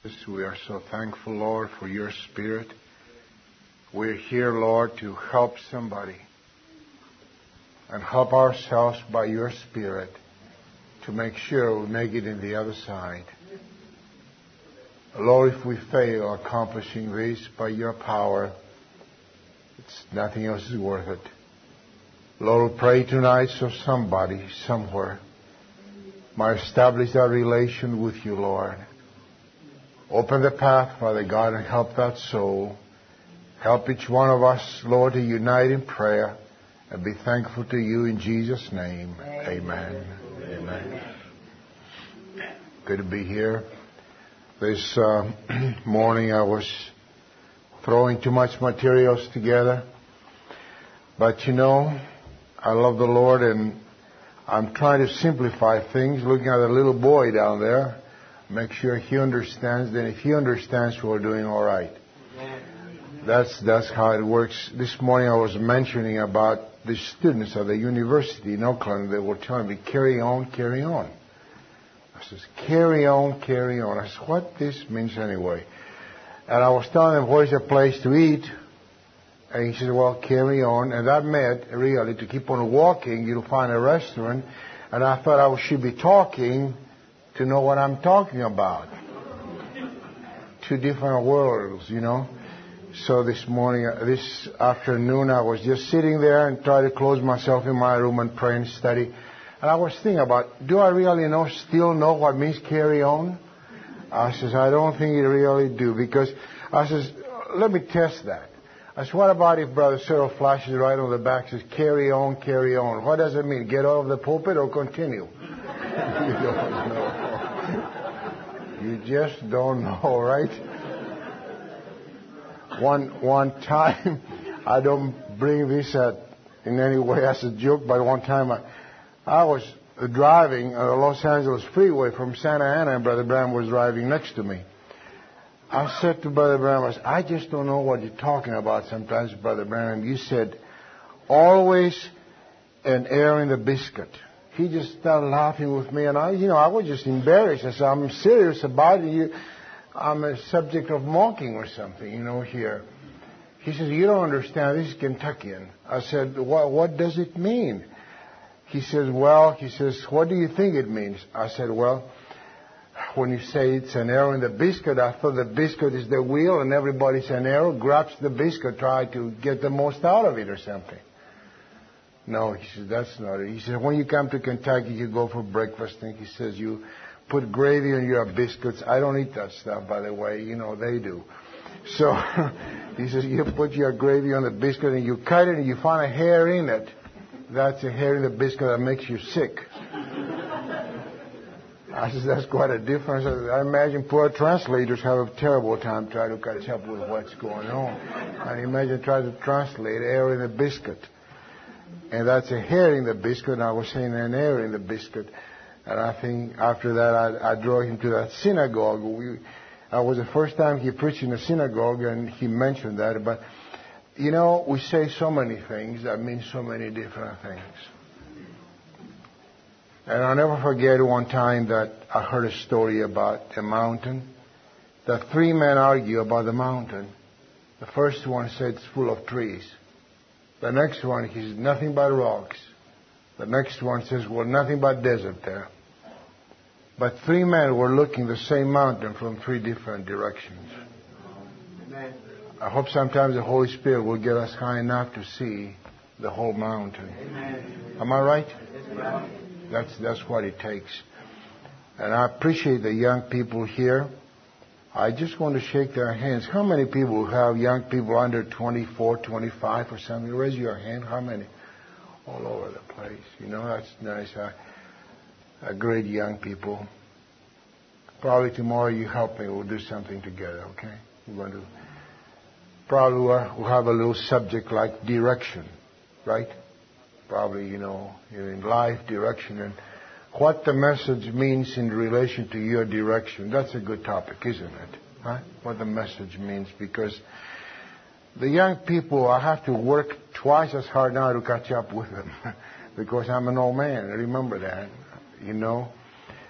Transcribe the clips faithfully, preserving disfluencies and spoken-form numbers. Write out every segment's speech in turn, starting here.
We are so thankful, Lord, for your Spirit. We're here, Lord, to help somebody and help ourselves by your Spirit to make sure we make it in the other side. Lord, if we fail accomplishing this by your power, it's nothing else is worth it. Lord, we pray tonight so somebody, somewhere, might establish that relation with you, Lord. Open the path, Father God, and help that soul. Help each one of us, Lord, to unite in prayer and be thankful to you in Jesus' name. Amen. Amen. Amen. Good to be here. This uh, morning I was throwing too much materials together. But you know, I love the Lord, and I'm trying to simplify things, looking at the little boy down there. Make sure he understands. Then if he understands, we're doing all right. That's that's how it works. This morning I was mentioning about the students at the university in Oakland. They were telling me, carry on, carry on. I says, carry on, carry on. I said, what this means anyway? And I was telling them, where's a place to eat? And he said, well, carry on. And that meant, really, to keep on walking, you'll find a restaurant. And I thought I should be talking to know what I'm talking about. Two different worlds, you know. So this morning, this afternoon, I was just sitting there and trying to close myself in my room and pray and study. And I was thinking about, do I really know, still know what means carry on? I says, I don't think you really do, because I says, let me test that. I said, what about if Brother Cyril flashes right on the back, says, carry on, carry on? What does it mean? Get out of the pulpit or continue? You don't know. You just don't know, right? One one time, I don't bring this at, in any way as a joke, but one time I, I was driving on the Los Angeles freeway from Santa Ana, and Brother Branham was driving next to me. I said to Brother Branham, I, said, I just don't know what you're talking about sometimes, Brother Branham. You said, always an air in the biscuit. He just started laughing with me, and I, you know, I was just embarrassed. I said, I'm serious about it. You, I'm a subject of mocking or something, you know, here. He says, you don't understand. This is Kentuckian. I said, what, what does it mean? He says, well, he says, what do you think it means? I said, well, when you say it's an arrow in the biscuit, I thought the biscuit is the wheel and everybody's an arrow, grabs the biscuit, try to get the most out of it or something. No, he says, that's not it. He says, when you come to Kentucky, you go for breakfast, and he says, you put gravy on your biscuits. I don't eat that stuff, by the way. You know, they do. So, he says, you put your gravy on the biscuit, and you cut it, and you find a hair in it. That's a hair in the biscuit that makes you sick. I said, that's quite a difference. I imagine poor translators have a terrible time trying to catch up with what's going on. And imagine trying to translate air in the biscuit. And that's a hair in the biscuit, and I was saying an air in the biscuit. And I think after that, I, I drove him to that synagogue. We, I was the first time he preached in a synagogue, and he mentioned that. But, you know, we say so many things that mean so many different things. And I'll never forget one time that I heard a story about a mountain. The three men argue about the mountain. The first one said it's full of trees. The next one, he says, nothing but rocks. The next one says, well, nothing but desert there. But three men were looking the same mountain from three different directions. Amen. I hope sometimes the Holy Spirit will get us high enough to see the whole mountain. Amen. Am I right? Yes, that's, that's what it takes. And I appreciate the young people here. I just want to shake their hands. How many people have young people under twenty-four, twenty-five or something? Raise your hand. How many? All over the place. You know, that's nice. I, I great young people. Probably tomorrow you help me. We'll do something together, okay? We're going to probably we'll have a little subject like direction, right? Probably, you know, in life, direction, and what the message means in relation to your direction. That's a good topic, isn't it? Huh? What the message means, because the young people, I have to work twice as hard now to catch up with them because I'm an old man. Remember that, you know.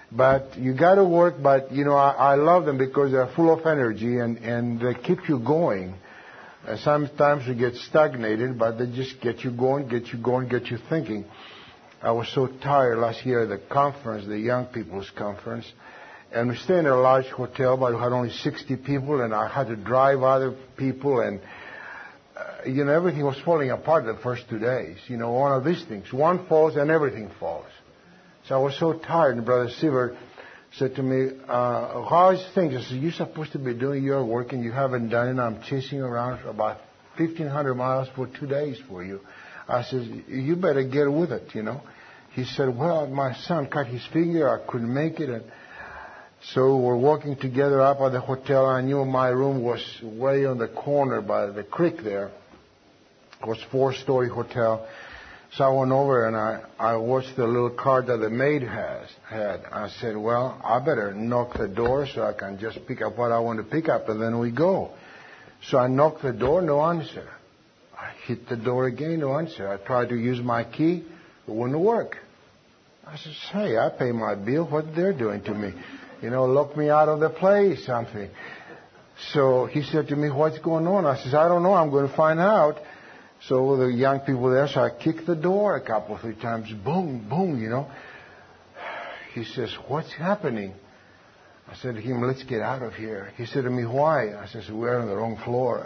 But you got to work, but, you know, I, I love them because they're full of energy and, and they keep you going. And sometimes you get stagnated, but they just get you going, get you going, get you thinking. I was so tired last year at the conference, the young people's conference, and we stayed in a large hotel, but we had only sixty people, and I had to drive other people, and, uh, you know, everything was falling apart the first two days. You know, one of these things. One falls and everything falls. So I was so tired, and Brother Sievert said to me, uh, how is things? I said, you're supposed to be doing your work, and you haven't done it. I'm chasing around for about fifteen hundred miles for two days for you. I said, you better get with it, you know. He said, well, my son cut his finger. I couldn't make it. And so we're walking together up at the hotel. I knew my room was way on the corner by the creek there. It was a four-story hotel. So I went over and I, I watched the little card that the maid has had. I said, well, I better knock the door so I can just pick up what I want to pick up, and then we go. So I knocked the door, no answer. I hit the door again, no answer. I tried to use my key, it wouldn't work. I said, hey, I pay my bill. What they're doing to me? You know, lock me out of the place, something. So he said to me, what's going on? I said, I don't know. I'm going to find out. So the young people there, so I kicked the door a couple, three times. Boom, boom, you know. He says, what's happening? I said to him, let's get out of here. He said to me, why? I said, we're on the wrong floor.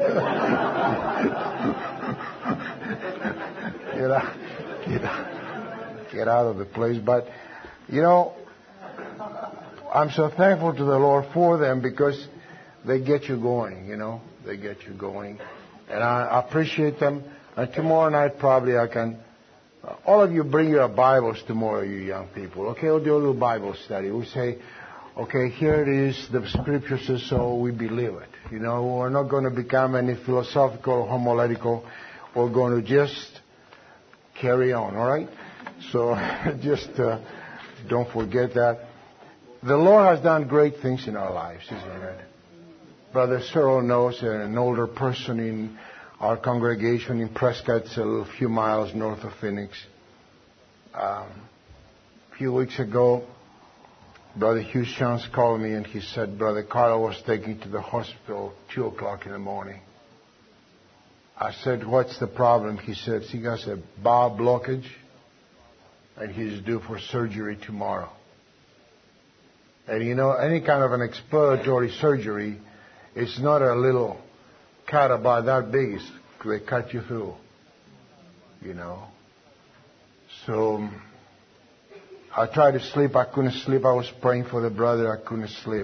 get out, get out, get out of the place. But, you know, I'm so thankful to the Lord for them because they get you going, you know. They get you going. And I appreciate them. And tomorrow night probably I can... Uh, all of you bring your Bibles tomorrow, you young people. Okay, we'll do a little Bible study. We say, okay, here it is, the Scripture says so, we believe it. You know, we're not going to become any philosophical or homiletical. We're going to just carry on, all right? So just uh, don't forget that. The Lord has done great things in our lives, isn't it? Brother Cyril knows, an older person in our congregation in Prescott, a little few miles north of Phoenix. Um, a few weeks ago, Brother Hugh Shantz called me and he said, Brother Carl was taken to the hospital two o'clock in the morning. I said, what's the problem? He said, he got a bowel blockage and he's due for surgery tomorrow. And you know, any kind of an exploratory surgery, it's not a little cut about that big. It's, they cut you through, you know. So I tried to sleep. I couldn't sleep. I was praying for the brother. I couldn't sleep.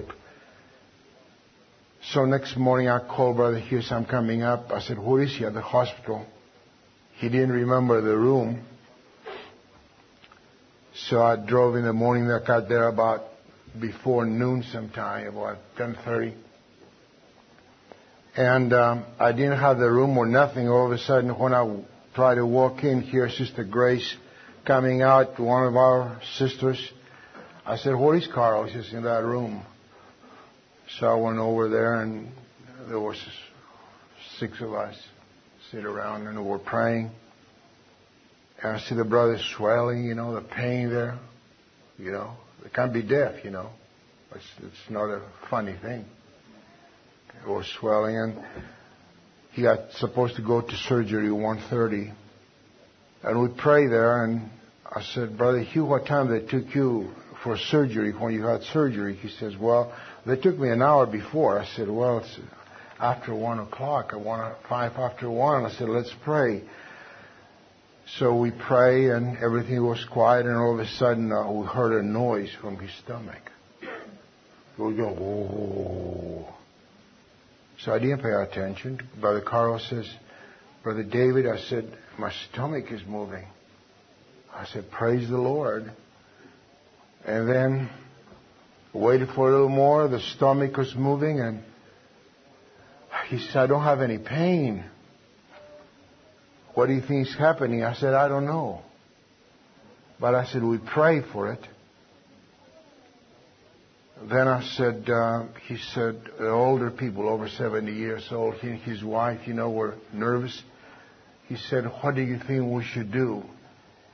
So next morning I called Brother Hughes. I'm coming up. I said, where is he? At the hospital. He didn't remember the room. So I drove in the morning. I got there about before noon sometime, about ten thirty. And um, I didn't have the room or nothing. All of a sudden, when I tried to walk in here, Sister Grace coming out, one of our sisters, I said, where is Carl? He says, in that room. So I went over there, and there was six of us sit around, and we were praying. And I see the brother swelling, you know, the pain there. You know, they can't be deaf, you know. It's, it's not a funny thing. It was swelling, and he got supposed to go to surgery at one thirty. And we prayed there, and I said, Brother Hugh, what time they took you for surgery when you had surgery? He says, well, they took me an hour before. I said, well, it's after one o'clock, at one, five after one. I said, let's pray. So we pray, and everything was quiet, and all of a sudden uh, we heard a noise from his stomach. We go, whoa. So I didn't pay attention. Brother Carl says, Brother David, I said, my stomach is moving. I said, praise the Lord. And then waited for a little more. The stomach was moving, and he said, I don't have any pain. What do you think is happening? I said, I don't know. But I said, we pray for it. Then I said, uh, he said, uh, older people over seventy years old, he and his wife, you know, were nervous. He said, what do you think we should do?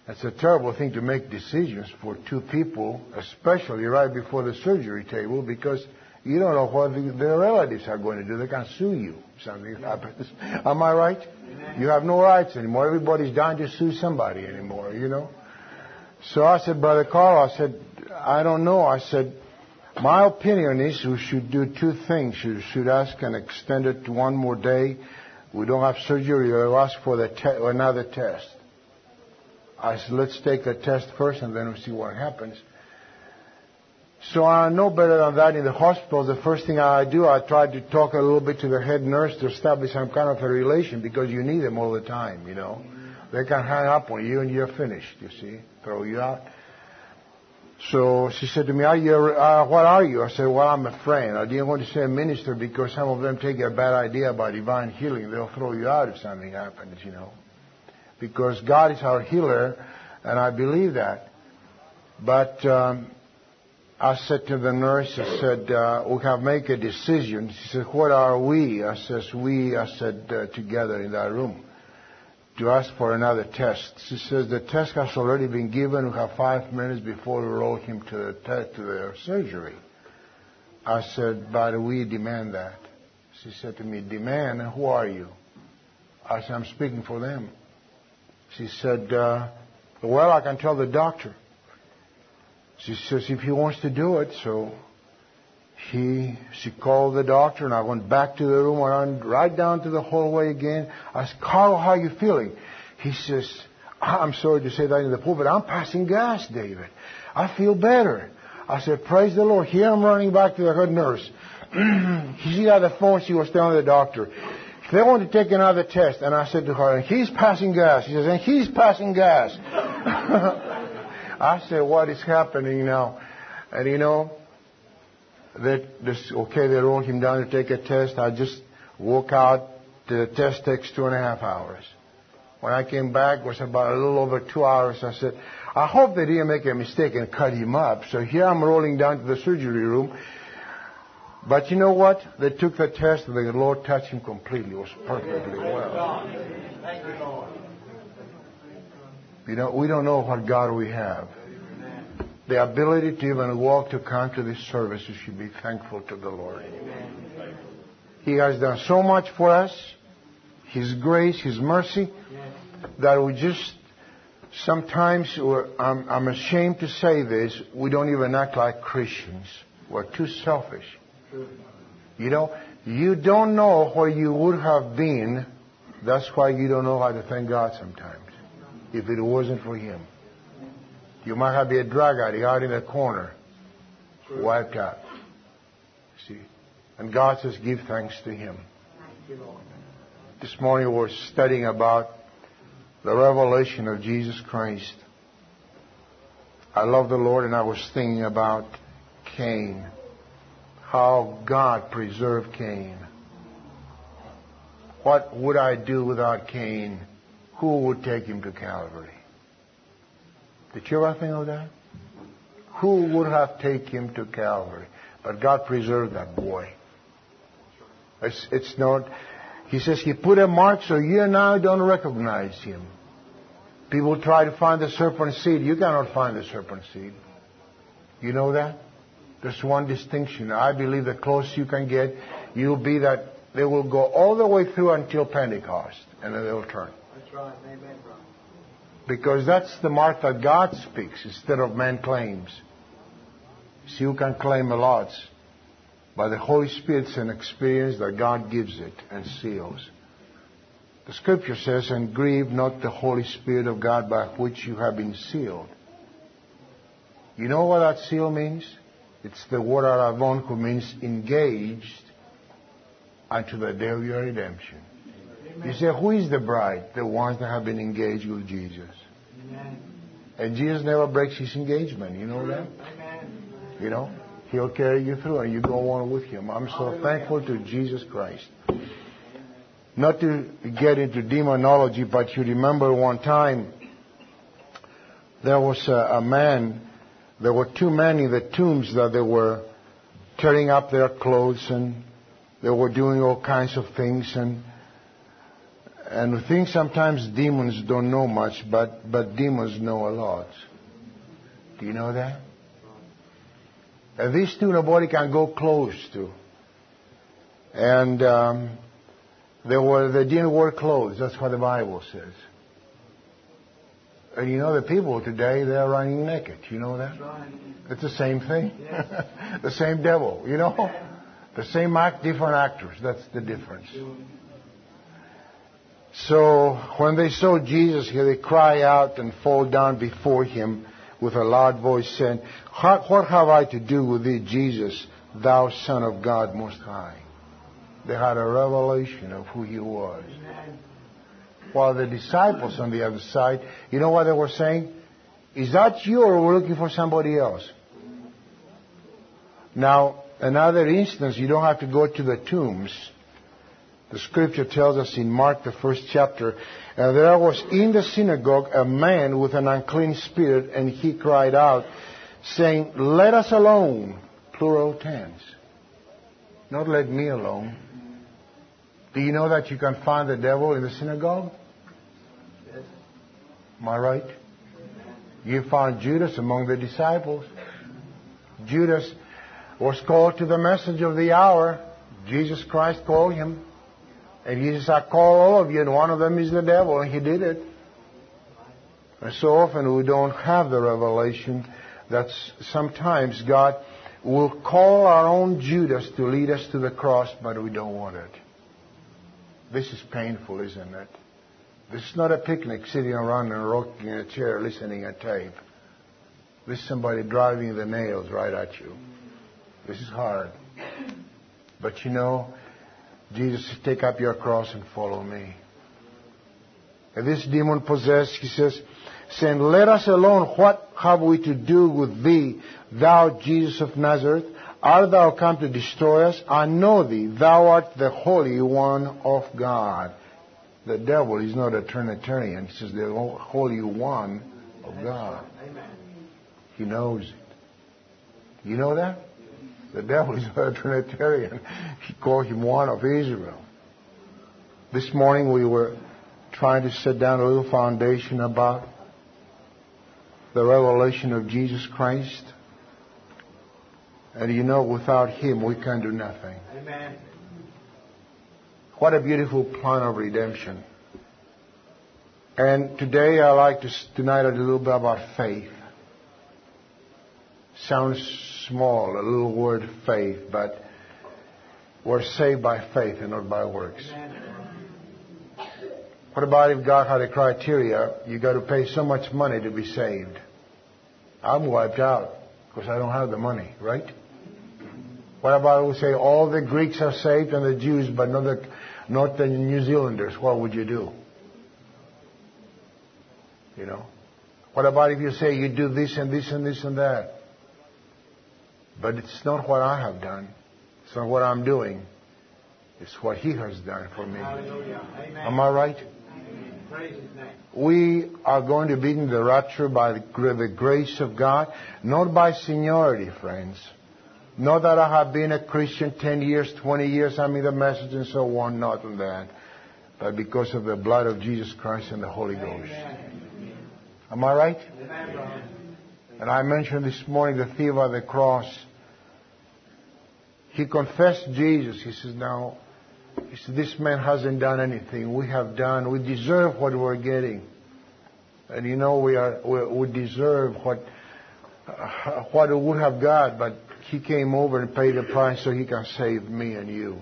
It's a terrible thing to make decisions for two people, especially right before the surgery table, because you don't know what the, their relatives are going to do. They can sue you if something happens. Am I right? Amen. You have no rights anymore. Everybody's dying to sue somebody anymore, you know. So I said, Brother Carl, I said, I don't know. I said, my opinion is we should do two things. You should ask and extend it to one more day. We don't have surgery. We'll ask for the te- another test. I said, let's take the test first and then we'll see what happens. So I know better than that. In the hospital, the first thing I do, I try to talk a little bit to the head nurse to establish some kind of a relation because you need them all the time, you know. They can hang up on you and you're finished, you see, throw you out. So she said to me, are you, uh, what are you? I said, well, I'm a friend. I didn't want to say a minister because some of them take a bad idea about divine healing. They'll throw you out if something happens, you know. Because God is our healer, and I believe that. But um, I said to the nurse, I said, uh, we have made a decision. She said, what are we? I says, we, I said, uh, together in that room to ask for another test. She says, the test has already been given. We have five minutes before we roll him to the, te- to the surgery. I said, but we demand that. She said to me, demand? Who are you? I said, I'm speaking for them. She said, uh, well, I can tell the doctor. She says, if he wants to do it. So he, she called the doctor, and I went back to the room. I went right down to the hallway again. I said, Carl, how are you feeling? He says, I'm sorry to say that in the pulpit, I'm passing gas, David. I feel better. I said, praise the Lord. Here I'm running back to the head nurse. She had the phone. She was telling the doctor, they want to take another test. And I said to her, and he's passing gas. She says, and he's passing gas. I said, what is happening now? And you know, that this, okay, they rolled him down to take a test. I just woke out. The test takes two and a half hours. When I came back, it was about a little over two hours. I said, I hope they didn't make a mistake and cut him up. So here I'm rolling down to the surgery room. But you know what? They took the test and the Lord touched him completely. It was perfectly well. Thank you, Lord. You know, we don't know what God we have. The ability to even walk to come to this service, you should be thankful to the Lord. He has done so much for us, His grace, His mercy, that we just, sometimes, I'm, I'm ashamed to say this, we don't even act like Christians. We're too selfish. You know, you don't know where you would have been. That's why you don't know how to thank God sometimes. If it wasn't for Him. You might have been a drug addict out in a corner, wiped out. See? And God says, give thanks to Him. This morning we were studying about the revelation of Jesus Christ. I love the Lord, and I was thinking about Cain. How God preserved Cain. What would I do without Cain? Who would take him to Calvary? Did you ever think of that? Who would have taken him to Calvary? But God preserved that boy. It's, it's not... He says He put a mark so you and I don't recognize him. People try to find the serpent seed. You cannot find the serpent seed. You know that? There's one distinction. I believe the closer you can get, you'll be that they will go all the way through until Pentecost, and then they'll turn. That's right. Amen, brother. Because that's the mark that God speaks instead of man claims. See, you can claim a lot. By the Holy Spirit's an experience that God gives it and seals. The Scripture says, and grieve not the Holy Spirit of God by which you have been sealed. You know what that seal means? It's the word aravon, who means engaged unto the day of your redemption. Amen. You say, who is the bride? The ones that have been engaged with Jesus. Amen. And Jesus never breaks His engagement. You know that? Amen. You know? He'll carry you through and you go on with Him. I'm so thankful to Jesus Christ. Not to get into demonology, but you remember one time there was a, a man, there were two men in the tombs that they were tearing up their clothes and they were doing all kinds of things. And And we think sometimes demons don't know much, but, but demons know a lot. Do you know that? And these two nobody can go close to. And um, they were they didn't wear clothes. That's what the Bible says. And you know the people today, they're running naked. You know that? It's the same thing. The same devil, you know? The same act, different actors. That's the difference. So when they saw Jesus here, they cry out and fall down before him with a loud voice, saying, "What have I to do with thee, Jesus, thou Son of God Most High?" They had a revelation of who he was. While the disciples on the other side, you know what they were saying? "Is that you, or we're looking for somebody else?" Now, another instance, you don't have to go to the tombs. The scripture tells us in Mark, the first chapter, and there was in the synagogue a man with an unclean spirit, and he cried out, saying, "Let us alone," plural tense. Not let me alone. Do you know that you can find the devil in the synagogue? Yes. Am I right? You found Judas among the disciples. Judas was called to the message of the hour. Jesus Christ called him. And he says, "I call all of you, and one of them is the devil," and he did it. And so often we don't have the revelation that sometimes God will call our own Judas to lead us to the cross, but we don't want it. This is painful, isn't it? This is not a picnic sitting around and rocking in a chair listening a tape. This is somebody driving the nails right at you. This is hard. But you know, Jesus says, "Take up your cross and follow me." And this demon possessed, he says, saying, "Let us alone. What have we to do with thee, thou Jesus of Nazareth? Art thou come to destroy us? I know thee. Thou art the Holy One of God." The devil is not a Trinitarian. He says the Holy One of God. He knows it. You know that? The devil is not a Trinitarian. He called him one of Israel. This morning we were trying to set down a little foundation about the revelation of Jesus Christ. And you know, without him we can do nothing. Amen. What a beautiful plan of redemption. And today I like to, tonight a little bit about faith. Sounds small, a little word, faith, but we're saved by faith and not by works. What about if God had a criteria? You got to pay so much money to be saved. I'm wiped out because I don't have the money, right? What about we say all the Greeks are saved and the Jews, but not the, not the New Zealanders? What would you do? You know? What about if you say you do this and this and this and that? But it's not what I have done. It's not what I'm doing. It's what He has done for me. Hallelujah. Amen. Am I right? Amen. Praise His name. We are going to be in the rapture by the grace of God, not by seniority, friends. Not that I have been a Christian ten years, twenty years, I'm in the message and so on, not on that. But because of the blood of Jesus Christ and the Holy Ghost. Amen. Am I right? Amen. And I mentioned this morning the thief on the cross. He confessed Jesus. He says, now, he said, this man hasn't done anything. We have done. We deserve what we're getting. And you know, we are we, we deserve what uh, what we would have got, but He came over and paid the price so He can save me and you.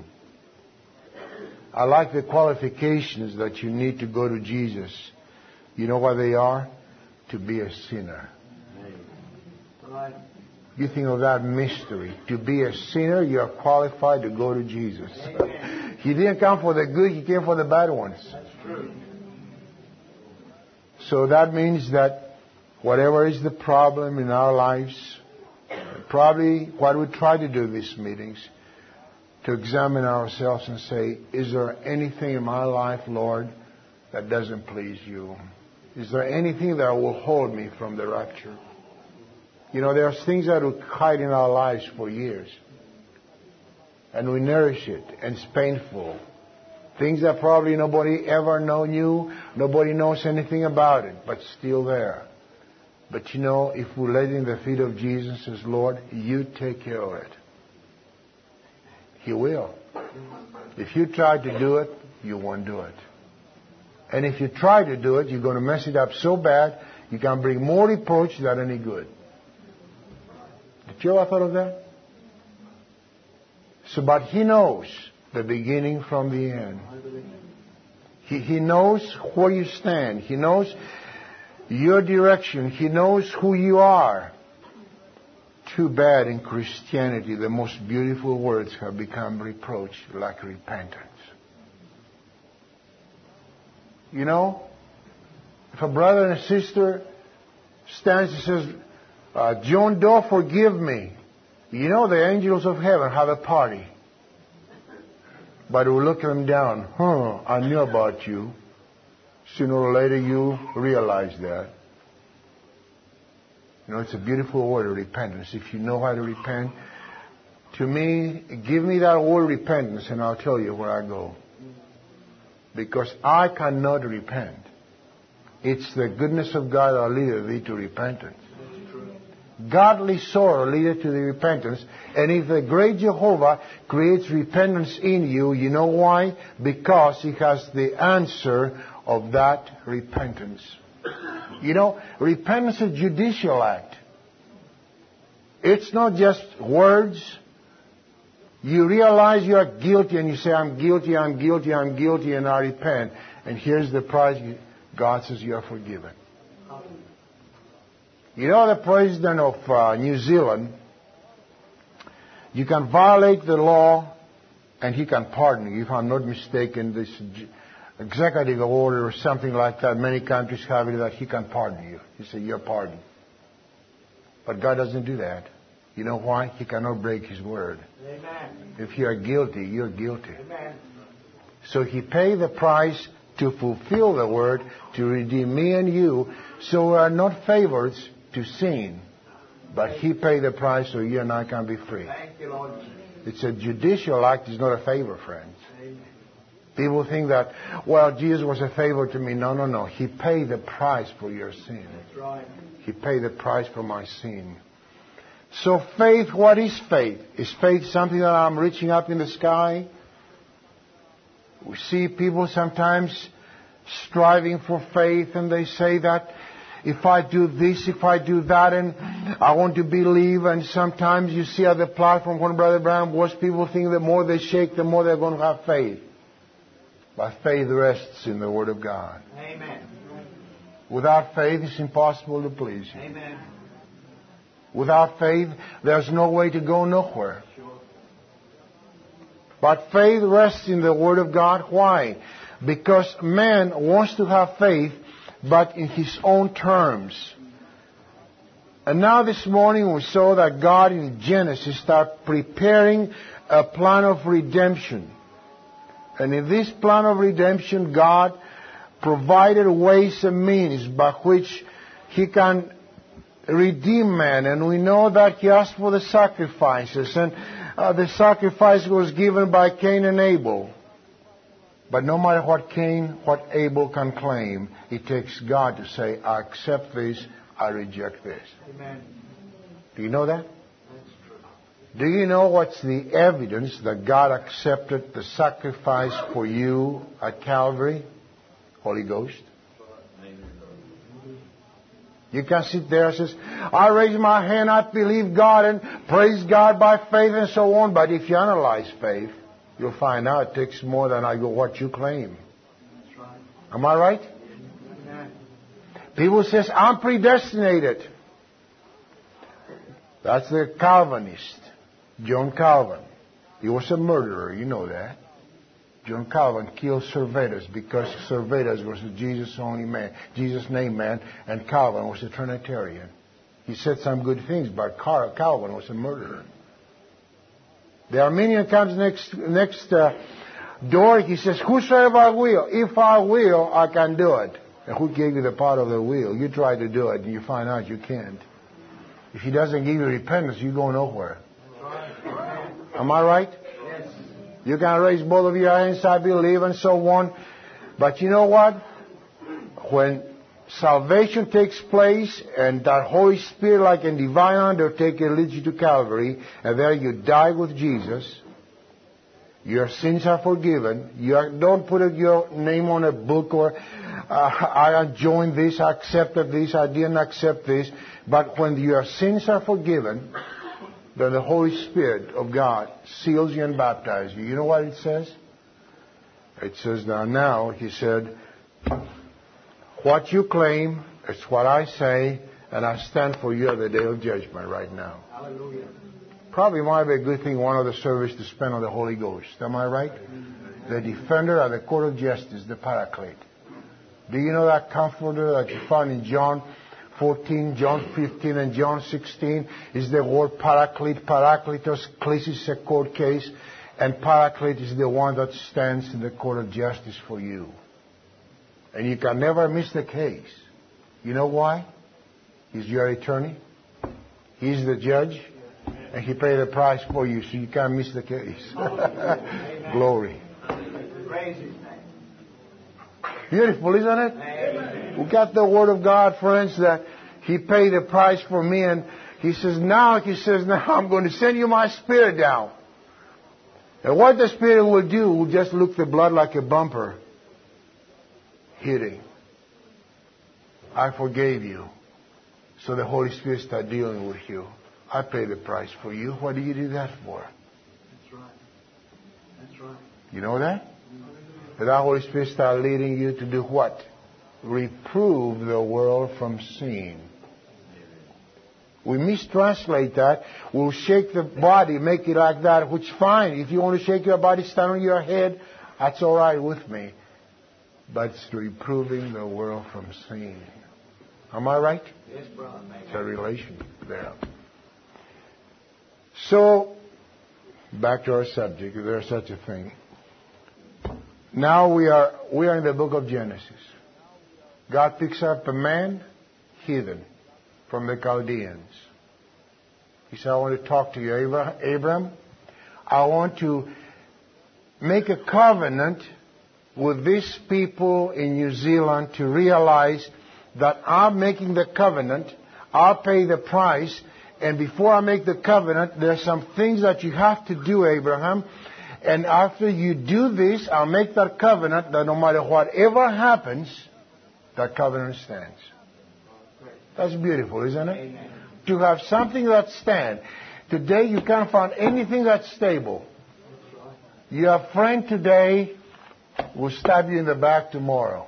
I like the qualifications that you need to go to Jesus. You know what they are? To be a sinner. Right. You think of that mystery. To be a sinner, you are qualified to go to Jesus. Amen. He didn't come for the good, He came for the bad ones. That's true. So that means that whatever is the problem in our lives, probably what we try to do in these meetings, to examine ourselves and say, is there anything in my life, Lord, that doesn't please You? Is there anything that will hold me from the rapture? You know, there's things that we hide in our lives for years. And we nourish it, and it's painful. Things that probably nobody ever know knew, nobody knows anything about it, but still there. But you know, if we lay it in the feet of Jesus, says, Lord, you take care of it. He will. If you try to do it, you won't do it. And if you try to do it, you're going to mess it up so bad, you can bring more reproach than any good. Did you ever thought of that? So, but He knows the beginning from the end. He, he knows where you stand. He knows your direction. He knows who you are. Too bad in Christianity the most beautiful words have become reproach, like repentance. You know, if a brother and a sister stands and says, uh, John Doe, forgive me. You know, the angels of heaven have a party. But we look them down. Huh, I knew about you. Sooner or later you realize that. You know, it's a beautiful word, repentance. If you know how to repent, to me, give me that word repentance and I'll tell you where I go. Because I cannot repent. It's the goodness of God that leadeth thee to repentance. Godly sorrow leadeth to the repentance. And if the great Jehovah creates repentance in you, you know why? Because He has the answer of that repentance. You know, repentance is a judicial act. It's not just words. You realize you are guilty and you say, I'm guilty, I'm guilty, I'm guilty, and I repent. And here's the price. God says you are forgiven. You know, the president of uh, New Zealand, you can violate the law and he can pardon you. If I'm not mistaken, this executive order or something like that, many countries have it that he can pardon you. He said, you're pardoned. But God doesn't do that. You know why? He cannot break His word. Amen. If you are guilty, you're guilty. Amen. So He paid the price to fulfill the word, to redeem me and you. So we are not favorites to sin. But He paid the price so you and I can be free. Thank you, Lord. It's a judicial act. It's not a favor, friends. Amen. People think that, well, Jesus was a favor to me. No, no, no. He paid the price for your sin. That's right. He paid the price for my sin. So faith, what is faith? Is faith something that I'm reaching up in the sky? We see people sometimes striving for faith and they say that if I do this, if I do that, and I want to believe, and sometimes you see at the platform when Brother Branham was, people think the more they shake, the more they're going to have faith. But faith rests in the Word of God. Amen. Without faith, it's impossible to please Him. Amen. Without faith, there's no way to go nowhere. But faith rests in the Word of God. Why? Because man wants to have faith, but in his own terms. And now this morning we saw that God in Genesis started preparing a plan of redemption. And in this plan of redemption, God provided ways and means by which He can redeem man. And we know that He asked for the sacrifices. And uh, the sacrifice was given by Cain and Abel. But no matter what Cain, what Abel can claim, it takes God to say, I accept this, I reject this. Amen. Do you know that? That's true. Do you know what's the evidence that God accepted the sacrifice for you at Calvary? Holy Ghost. You can sit there and say, I raise my hand, I believe God and praise God by faith and so on. But if you analyze faith, you'll find out it takes more than I go what you claim. That's right. Am I right? Amen. People says, I'm predestinated. That's the Calvinist, John Calvin. He was a murderer, you know that. John Calvin killed Servetus because Servetus was a Jesus only man, Jesus name man, and Calvin was a Trinitarian. He said some good things, but Calvin was a murderer. The Arminian comes next next uh, door. He says, whosoever I will, if I will, I can do it. And who gave you the part of the will? You try to do it and you find out you can't. If He doesn't give you repentance, you go nowhere. Am I right? Yes. You can raise both of your hands, I believe, and so on. But you know what? When salvation takes place and that Holy Spirit, like a divine undertaker, leads you to Calvary, and there you die with Jesus, your sins are forgiven. You are, don't put your name on a book or uh, I joined this, I accepted this, I didn't accept this. But when your sins are forgiven, then the Holy Spirit of God seals you and baptizes you. You know what it says? It says, now, now, he said, what you claim is what I say, and I stand for you at the day of judgment right now. Hallelujah. Probably might be a good thing one of the service to spend on the Holy Ghost. Am I right? The defender at the court of justice, the Paraclete. Do you know that comforter that you found in John fourteen, John fifteen, and John sixteen is the word Paraclete. Parakletos, case is a court case, and Paraclete is the one that stands in the court of justice for you. And you can never miss the case. You know why? He's your attorney. He's the judge. And he paid the price for you, so you can't miss the case. Glory. Praise His name. Beautiful, isn't it? Amen. We got the Word of God, friends, that He paid the price for me. And He says, now, He says, now I'm going to send you my Spirit down. And what the Spirit will do will just look the blood like a bumper hitting. I forgave you. So the Holy Spirit started dealing with you. I paid the price for you. What do you do that for? That's right. That's right. You know that? That the Holy Spirit started leading you to do what? Reprove the world from sin. We mistranslate that. We'll shake the body, make it like that, which is fine. If you want to shake your body, stand on your head, that's all right with me. But it's reproving the world from sin. Am I right? Yes, brother. It's a relation there. So, back to our subject, if there's such a thing. Now we are we are in the book of Genesis. God picks up a man, heathen, from the Chaldeans. He said, I want to talk to you, Abraham. I want to make a covenant with these people in New Zealand to realize that I'm making the covenant, I'll pay the price, and before I make the covenant, there's some things that you have to do, Abraham. And after you do this, I'll make that covenant that no matter whatever happens, that covenant stands. That's beautiful, isn't it? Amen. To have something that stands. Today you can't find anything that's stable. Your friend today will stab you in the back tomorrow.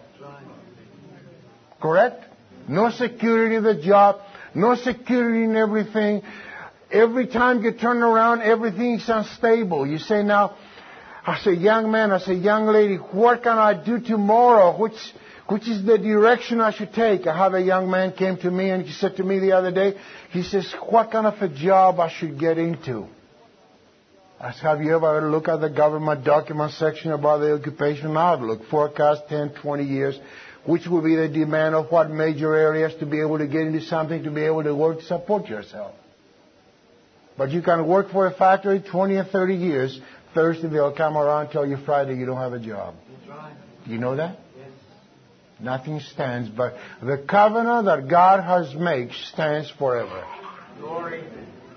Correct? No security in the job. No security in everything. Every time you turn around, everything is unstable. You say, now, as a young man, as a young lady, what can I do tomorrow? Which, which is the direction I should take? I have a young man came to me and he said to me the other day, he says, what kind of a job I should get into? I said, have you ever looked at the government document section about the occupation outlook? Forecast ten, twenty years. Which will be the demand of what major areas to be able to get into something, to be able to work to support yourself. But you can work for a factory twenty or thirty years. Thursday they'll come around and tell you Friday you don't have a job. That's right. Do you know that? Yes. Nothing stands, but the covenant that God has made stands forever. Glory.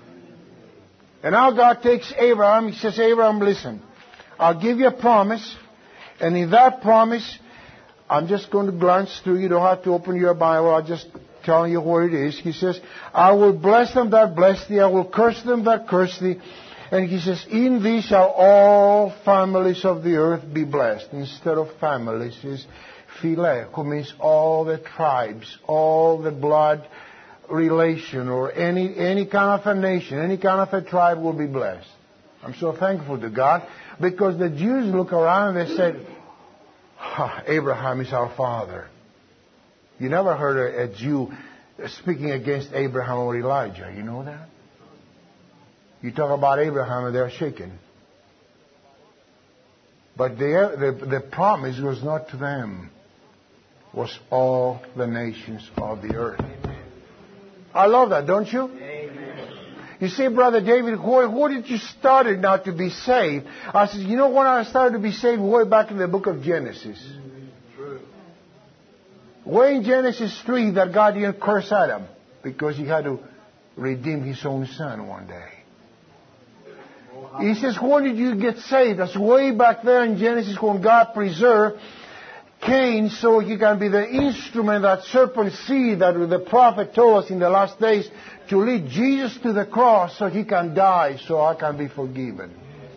And now God takes Abraham. He says, Abraham, listen, I'll give you a promise. And in that promise, I'm just going to glance through. You don't have to open your Bible. I'll just tell you what it is. He says, I will bless them that bless thee. I will curse them that curse thee. And he says, in thee shall all families of the earth be blessed. Instead of families, is phile, who means all the tribes, all the blood relation, or any, any kind of a nation, any kind of a tribe will be blessed. I'm so thankful to God, because the Jews look around and they said, ah, Abraham is our father. You never heard a, a Jew speaking against Abraham or Elijah. You know that? You talk about Abraham and they're shaken. But the, the, the promise was not to them. It was all the nations of the earth. Amen. I love that, don't you? Amen. You say, Brother David, where, where did you start it now to be saved? I said, you know when I started to be saved? Way back in the book of Genesis. True. Way in Genesis three that God didn't curse Adam because he had to redeem his own son one day. He says, when did you get saved? That's way back there in Genesis when God preserved Cain so he can be the instrument, that serpent seed that the prophet told us in the last days to lead Jesus to the cross so he can die so I can be forgiven.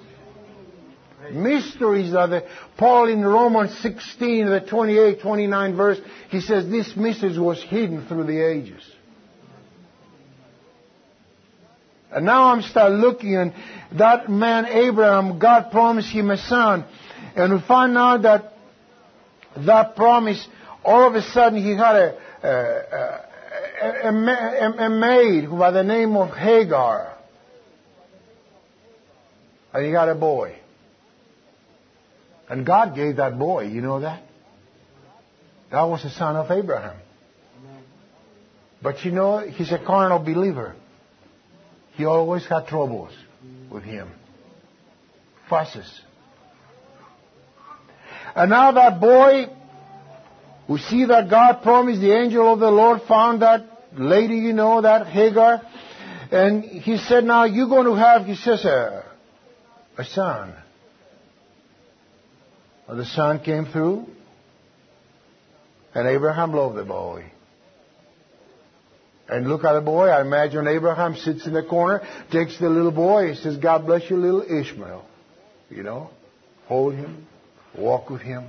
Mysteries that the, Paul in Romans sixteen, the twenty-eight, twenty-nine verse, he says this mystery was hidden through the ages. And now I'm start looking, and that man Abraham, God promised him a son. And we find out that that promise, all of a sudden he had a, a, a, a, a maid by the name of Hagar. And he got a boy. And God gave that boy, you know that? That was the son of Abraham. But you know, he's a carnal believer. He always had troubles with him. Fusses. And now that boy, we see that God promised, the angel of the Lord found that lady, you know, that Hagar. And he said, now you're going to have, he says, a, a son. Well, the son came through, and Abraham loved the boy. And look at the boy. I imagine Abraham sits in the corner, takes the little boy, he says, God bless you, little Ishmael. You know, hold him, walk with him.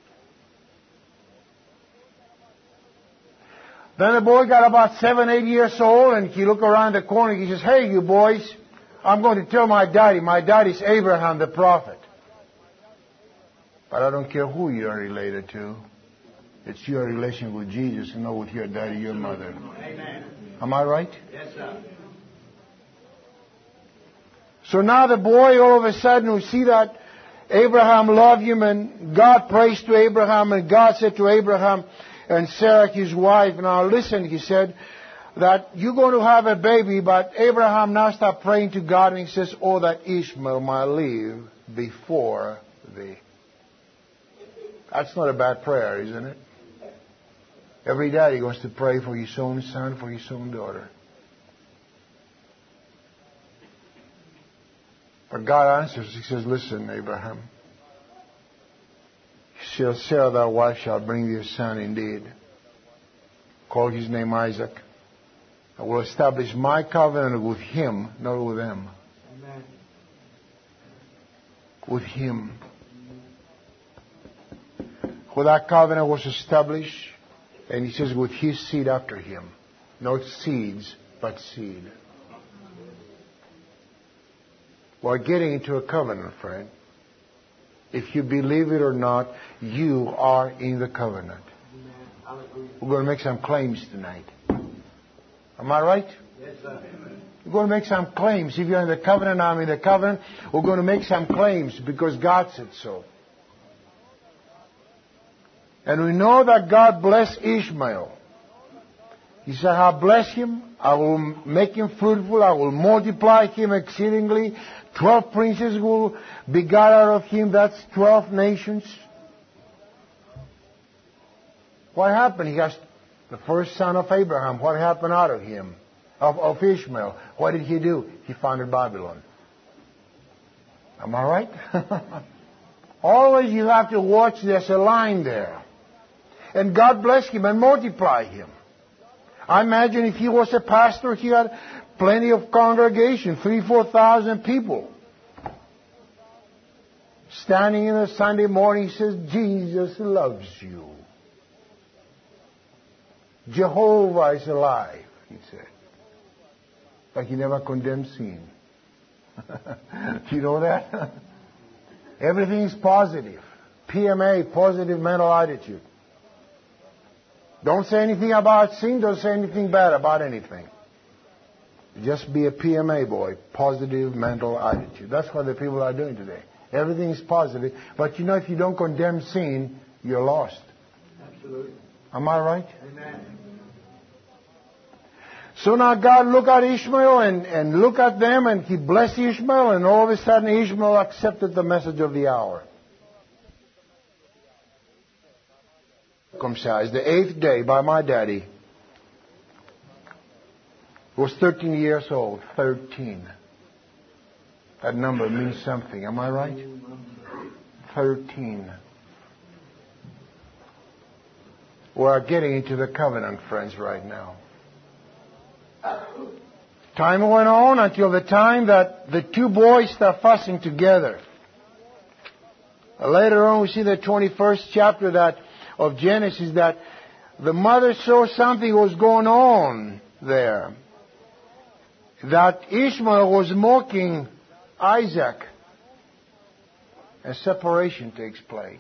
Then the boy got about seven, eight years old, and he looked around the corner, he says, hey, you boys, I'm going to tell my daddy. My daddy's Abraham the prophet. But I don't care who you are related to. It's your relation with Jesus and not with your daddy, your mother. Amen. Am I right? Yes, sir. So now the boy, all of a sudden, we see that Abraham loved him, and God praised to Abraham, and God said to Abraham and Sarah, his wife, now listen, he said, that you're going to have a baby, but Abraham now started praying to God, and he says, oh, that Ishmael might live before thee. That's not a bad prayer, isn't it? Every daddy wants to pray for his own son, for his own daughter. But God answers. He says, listen, Abraham. Sarah, thy wife, shall bring thee a son indeed. Call his name Isaac. I will establish my covenant with him, not with them. Amen. With him. For that covenant was established, and he says, with his seed after him. Not seeds, but seed. We're getting into a covenant, friend. If you believe it or not, you are in the covenant. We're going to make some claims tonight. Am I right? Yes, sir. We're going to make some claims. If you're in the covenant, I'm in the covenant. We're going to make some claims because God said so. And we know that God blessed Ishmael. He said, I'll bless him. I will make him fruitful. I will multiply him exceedingly. Twelve princes will be got out of him. That's twelve nations. What happened? He has the first son of Abraham. What happened out of him? Of, of Ishmael. What did he do? He founded Babylon. Am I right? Always you have to watch. There's a line there. And God bless him and multiply him. I imagine if he was a pastor, he had plenty of congregation, three, four thousand people. Standing in a Sunday morning, he says, Jesus loves you. Jehovah is alive, he said. But he never condemned sin. You know that? Everything is positive. P M A, positive mental attitude. Don't say anything about sin. Don't say anything bad about anything. Just be a P M A boy. Positive mental attitude. That's what the people are doing today. Everything is positive. But you know, if you don't condemn sin, you're lost. Absolutely. Am I right? Amen. So now God looked at Ishmael and, and looked at them, and He blessed Ishmael, and all of a sudden Ishmael accepted the message of the hour. Circumcised the eighth day by my daddy. He was thirteen years old. Thirteen. That number means something. Am I right? Thirteen. We are getting into the covenant, friends, right now. Time went on until the time that the two boys start fussing together. Later on, we see the twenty-first chapter that of Genesis that the mother saw something was going on there. That Ishmael was mocking Isaac. And separation takes place.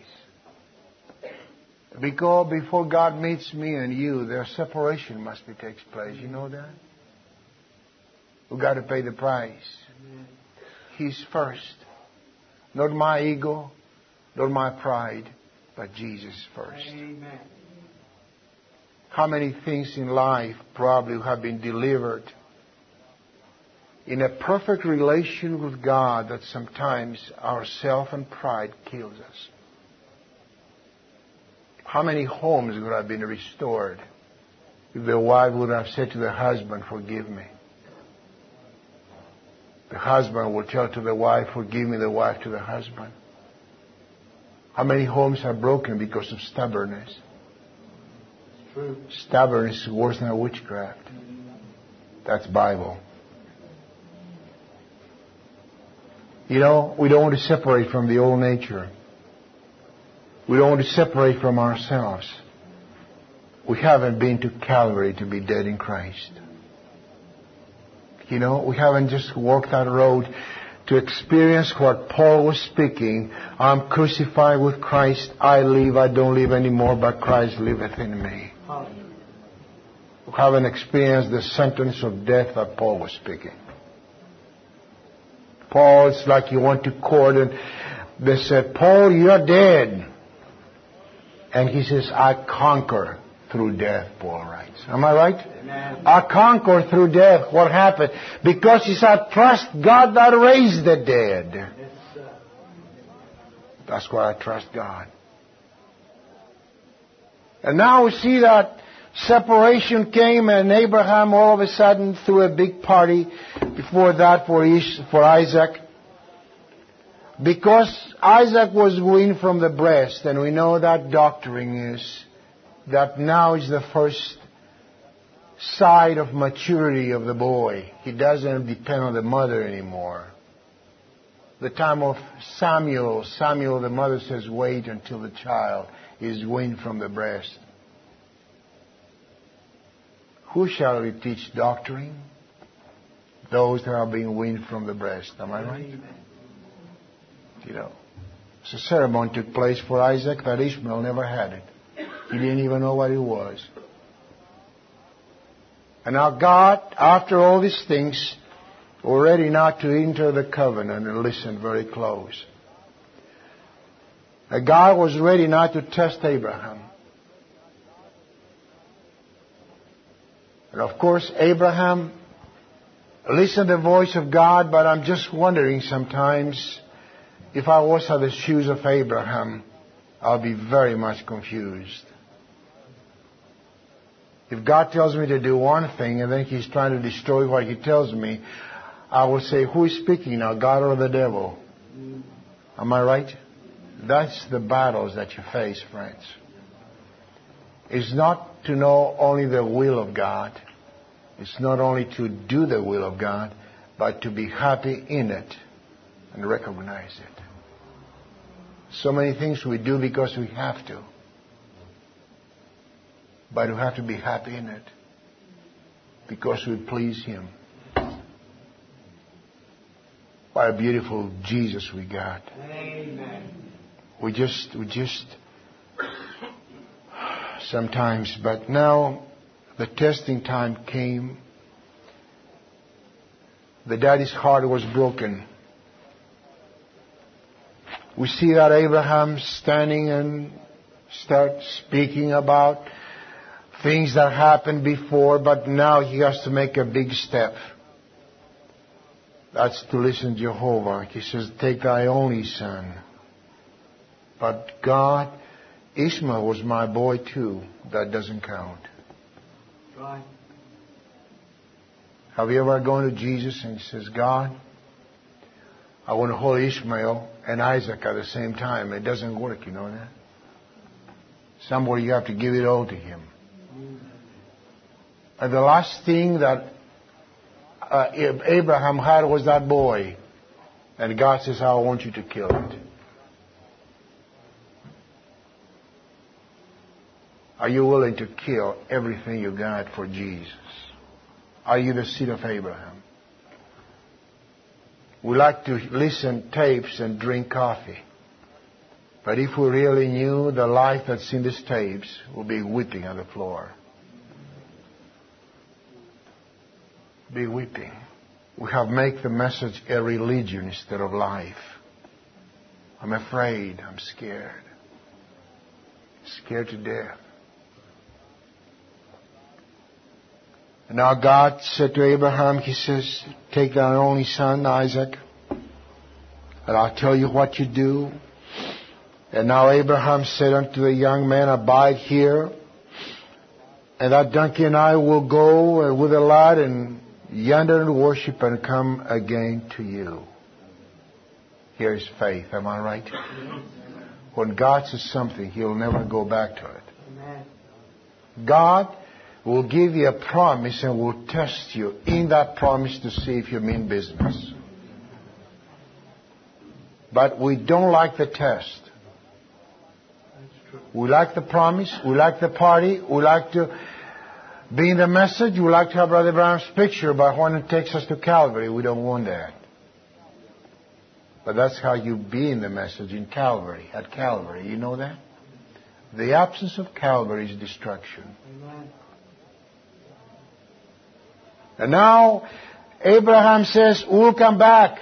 Because before God meets me and you, their separation must be takes place. You know that? We've got to pay the price. He's first. Not my ego, not my pride, but Jesus first. Amen. How many things in life probably have been delivered in a perfect relation with God that sometimes our self and pride kills us? How many homes would have been restored if the wife would have said to the husband, forgive me? The husband will tell to the wife, forgive me, the wife to the husband. How many homes are broken because of stubbornness? True. Stubbornness is worse than witchcraft. That's Bible. You know, we don't want to separate from the old nature. We don't want to separate from ourselves. We haven't been to Calvary to be dead in Christ. You know, we haven't just walked that road to experience what Paul was speaking. I'm crucified with Christ. I live. I don't live anymore, but Christ liveth in me. We haven't experienced the sentence of death that Paul was speaking. Paul, it's like you went to court and they said, Paul, you're dead. And he says, I conquer through death, Paul writes. Am I right? Amen. I conquer through death. What happened? Because he said, trust God that raised the dead. Yes, that's why I trust God. And now we see that separation came, and Abraham all of a sudden threw a big party before that for, Ish, for Isaac. Because Isaac was weaned from the breast, and we know that doctrine is that now is the first side of maturity of the boy. He doesn't depend on the mother anymore. The time of Samuel, Samuel, the mother says, wait until the child is weaned from the breast. Who shall we teach doctrine? Those that are being weaned from the breast. Am I right? Amen. You know, so ceremony took place for Isaac that Ishmael never had it. He didn't even know what it was. And now God, after all these things, were ready not to enter the covenant, and listen very close. And God was ready not to test Abraham. And of course, Abraham listened to the voice of God, but I'm just wondering sometimes, if I was at the shoes of Abraham, I'll be very much confused. If God tells me to do one thing and then He's trying to destroy what He tells me, I will say, who is speaking now, God or the devil? Am I right? That's the battles that you face, friends. It's not to know only the will of God. It's not only to do the will of God, but to be happy in it and recognize it. So many things we do because we have to. But we have to be happy in it because we please Him. What a beautiful Jesus we got. Amen. We just, we just, sometimes, but now the testing time came. The daddy's heart was broken. We see that Abraham standing and start speaking about things that happened before, but now he has to make a big step. That's to listen to Jehovah. He says, take thy only son. But God, Ishmael was my boy too. That doesn't count. Right. Have you ever gone to Jesus and he says, God, I want to hold Ishmael and Isaac at the same time. It doesn't work, you know that? Somewhere you have to give it all to him. And the last thing that uh, Abraham had was that boy. And God says, I want you to kill it. Are you willing to kill everything you got for Jesus? Are you the seed of Abraham? We like to listen tapes and drink coffee. But if we really knew the life that's in these tapes, we'll be weeping on the floor. Be weeping. We have made the message a religion instead of life. I'm afraid. I'm scared. Scared to death. And now God said to Abraham, He says, take thine only son, Isaac, and I'll tell you what you do. And now Abraham said unto the young man, abide here, and that donkey and I will go with the lad and yonder and worship and come again to you. Here's faith, am I right? When God says something, He'll never go back to it. God will give you a promise and will test you in that promise to see if you mean business. But we don't like the test. We like the promise, we like the party, we like to be in the message, we like to have Brother Brown's picture, but when it takes us to Calvary, we don't want that. But that's how you be in the message in Calvary, at Calvary. You know that? The absence of Calvary is destruction. Amen. And now, Abraham says, we'll come back.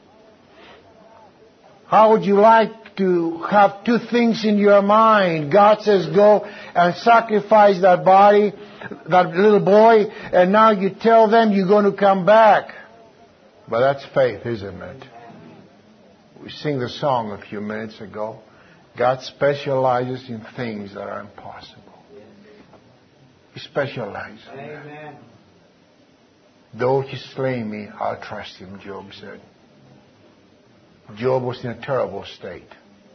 How would you like to have two things in your mind? God says, go and sacrifice that body, that little boy, and now you tell them you're going to come back. But that's faith, isn't it? We sing the song a few minutes ago. God specializes in things that are impossible. He specializes in that. Amen. Though He slay me, I'll trust Him, Job said. Job was in a terrible state.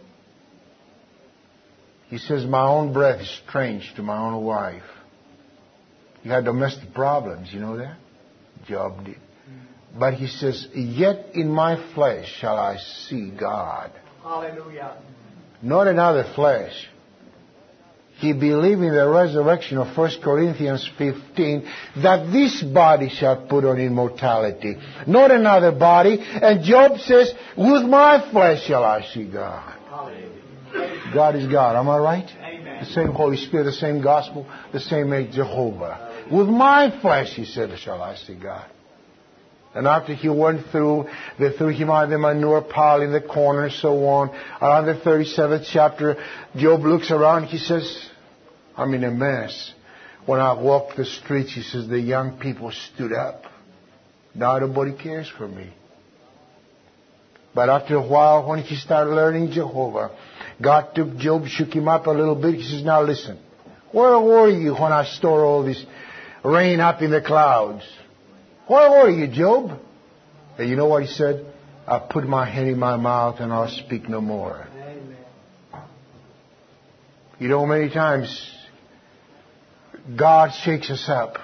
He says, my own breath is strange to my own wife. He had domestic problems, you know that? Job did. But he says, yet in my flesh shall I see God. Hallelujah. Not another flesh. He believed in the resurrection of First Corinthians fifteen, that this body shall put on immortality, not another body. And Job says, with my flesh shall I see God. God is God, am I right? Amen. The same Holy Spirit, the same gospel, the same Jehovah. With my flesh, he said, shall I see God. And after he went through, they threw him out of the manure pile in the corner and so on. Around the thirty-seventh chapter, Job looks around. He says, I'm in a mess. When I walked the streets, he says, the young people stood up. Now nobody cares for me. But after a while, when he started learning Jehovah, God took Job, shook him up a little bit. He says, now listen, where were you when I stored all this rain up in the clouds? Where were you, Job? And you know what he said? I put my hand in my mouth and I'll speak no more. Amen. You know, many times God shakes us up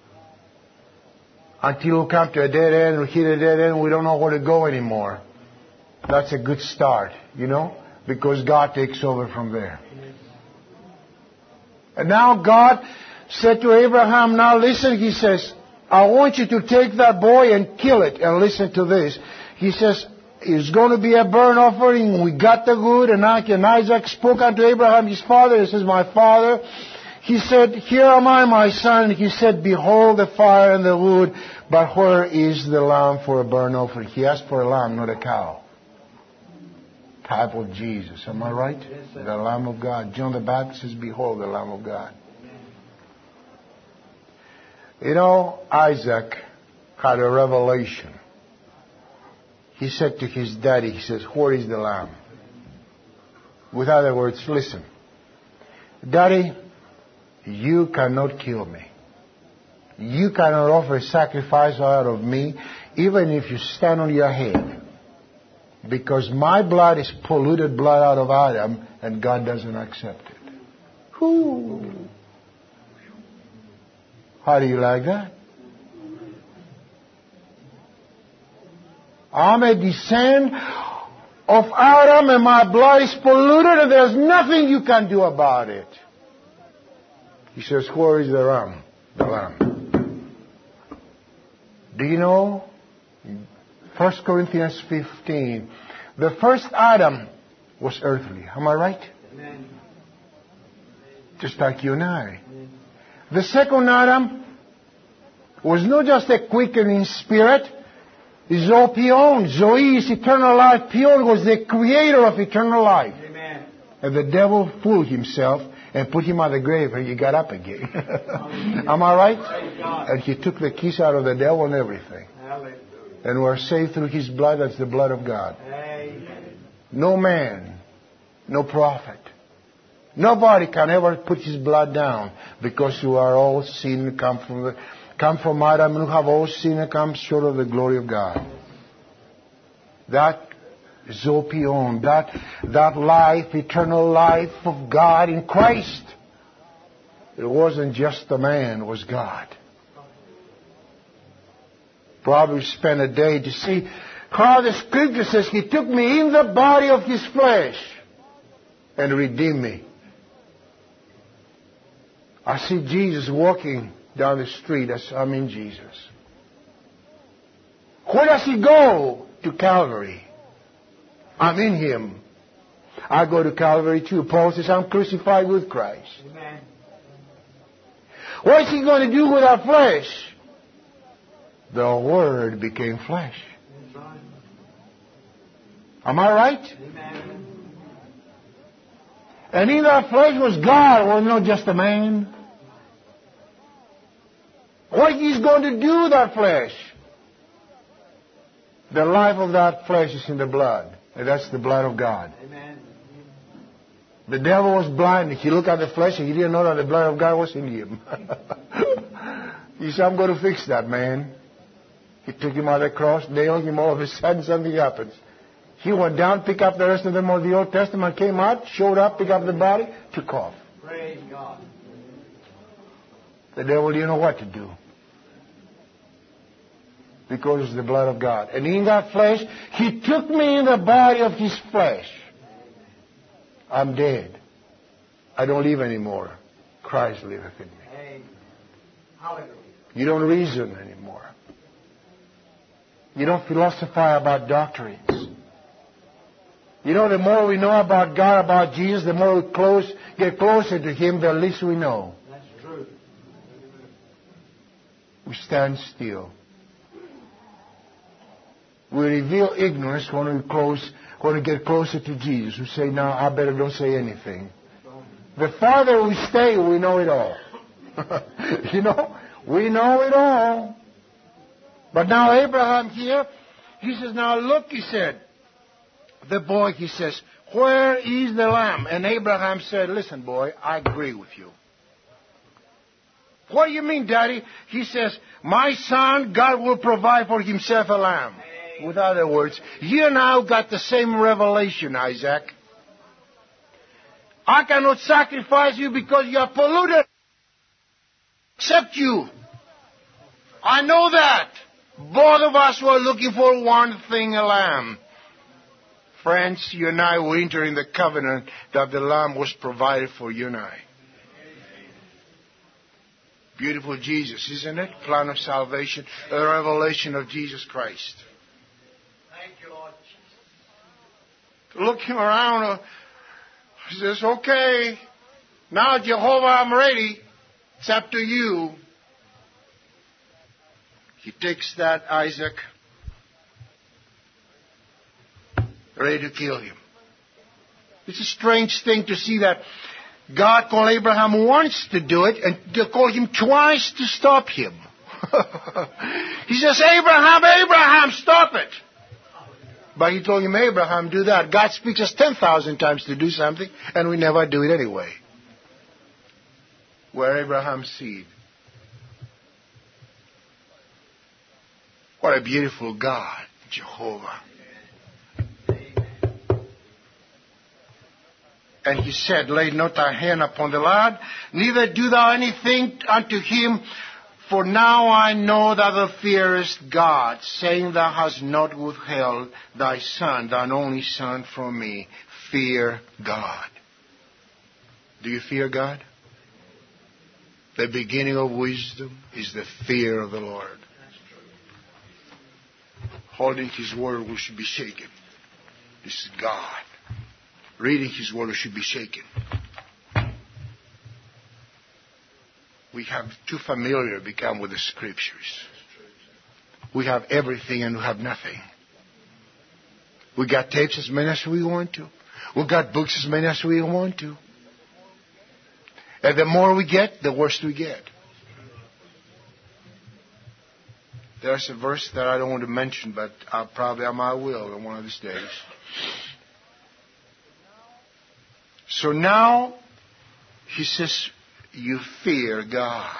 until we come to a dead end, we hit a dead end, we don't know where to go anymore. That's a good start, you know, because God takes over from there. And now God said to Abraham, now listen, he says, I want you to take that boy and kill it. And listen to this. He says, it's going to be a burnt offering. We got the wood. And Isaac spoke unto Abraham, his father. He says, my father. He said, here am I, my son. He said, behold the fire and the wood. But where is the lamb for a burnt offering? He asked for a lamb, not a cow. Type of Jesus. Am I right? Yes, the Lamb of God. John the Baptist says, behold the Lamb of God. You know, Isaac had a revelation. He said to his daddy, he says, where is the lamb? With other words, listen, Daddy, you cannot kill me. You cannot offer a sacrifice out of me, even if you stand on your head. Because my blood is polluted blood out of Adam, and God doesn't accept it. Whoo. How do you like that? I'm a descendant of Adam, and my blood is polluted, and there's nothing you can do about it. He says, where is the ram? The lamb. Do you know? First Corinthians fifteen. The first Adam was earthly. Am I right? Amen. Just like you and I. Amen. The second Adam was not just a quickening spirit. Zopion. Zoe is eternal life. Pion was the creator of eternal life. Amen. And the devil fooled himself and put him on the grave, and he got up again. Am I right? And he took the keys out of the devil and everything. Hallelujah. And we're saved through his blood. That's the blood of God. Amen. No man, no prophet, nobody can ever put his blood down, because you are all sin, come from the, come from Adam, and you have all sinned and come short of the glory of God. That Zopion, that, that life, eternal life of God in Christ. It wasn't just a man, it was God. Probably spent a day to see how the Scripture says He took me in the body of His flesh and redeemed me. I see Jesus walking down the street as I'm in Jesus. Where does He go? To Calvary. I'm in Him. I go to Calvary too. Paul says, I'm crucified with Christ. Amen. What is He going to do with our flesh? The Word became flesh. Am I right? Amen. And in that flesh was God, was not just a man. What He's going to do with that flesh? The life of that flesh is in the blood. And that's the blood of God. Amen. The devil was blind. He looked at the flesh and he didn't know that the blood of God was in him. He said, I'm going to fix that, man. He took him out of the cross, nailed him. All of a sudden, something happens. He went down, picked up the rest of them of the Old Testament, came out, showed up, picked up the body, took off. Praise God. The devil didn't know what to do. Because it's the blood of God. And in that flesh, He took me in the body of His flesh. I'm dead. I don't live anymore. Christ liveth in me. Hallelujah. You don't reason anymore. You don't philosophize about doctrines. You know, the more we know about God, about Jesus, the more we close, get closer to Him, the least we know. That's true. We stand still. We reveal ignorance when we close, when we get closer to Jesus. We say, no, I better don't say anything. The farther we stay, we know it all. You know, we know it all. But now Abraham here, he says, now look, he said, the boy, he says, where is the lamb? And Abraham said, listen, boy, I agree with you. What do you mean, Daddy? He says, my son, God will provide for Himself a lamb. With other words, you now got the same revelation, Isaac. I cannot sacrifice you because you are polluted. Except you. I know that. Both of us were looking for one thing, a lamb. Friends, you and I will enter in the covenant that the lamb was provided for you and I. Beautiful Jesus, isn't it? Plan of salvation, a revelation of Jesus Christ. Thank you, Lord Jesus. Looking around, he says, okay, now Jehovah, I'm ready. It's up to you. He takes that Isaac, ready to kill him. It's a strange thing to see that God called Abraham once to do it and to call him twice to stop him. He says, Abraham, Abraham, stop it. But he told him, Abraham, do that. God speaks us ten thousand times to do something, and we never do it anyway. We're Abraham's seed. What a beautiful God, Jehovah. And he said, lay not thy hand upon the lad, neither do thou anything unto him, for now I know that thou fearest God, saying thou hast not withheld thy son, thine only son, from me. Fear God. Do you fear God? The beginning of wisdom is the fear of the Lord. Holding His word, we should be shaken. This is God. Reading His word, we should be shaken. We have too familiar become with the Scriptures. We have everything and we have nothing. We got tapes as many as we want to. We got books as many as we want to. And the more we get, the worse we get. There's a verse that I don't want to mention, but I'll probably I might will on one of these days. So now, he says, you fear God.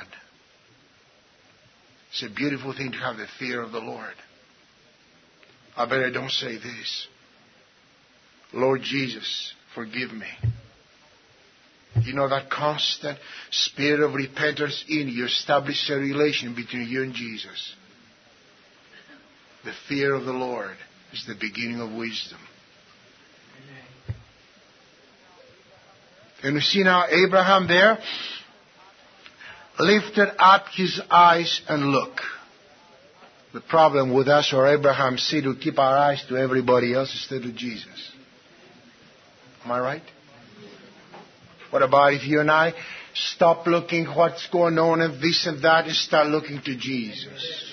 It's a beautiful thing to have the fear of the Lord. I better don't say this. Lord Jesus, forgive me. You know, that constant spirit of repentance in you establishes a relation between you and Jesus. The fear of the Lord is the beginning of wisdom. And we see now Abraham there lifted up his eyes and look. The problem with us or Abraham see to keep our eyes to everybody else instead of Jesus. Am I right? What about if you and I stop looking what's going on and this and that and start looking to Jesus?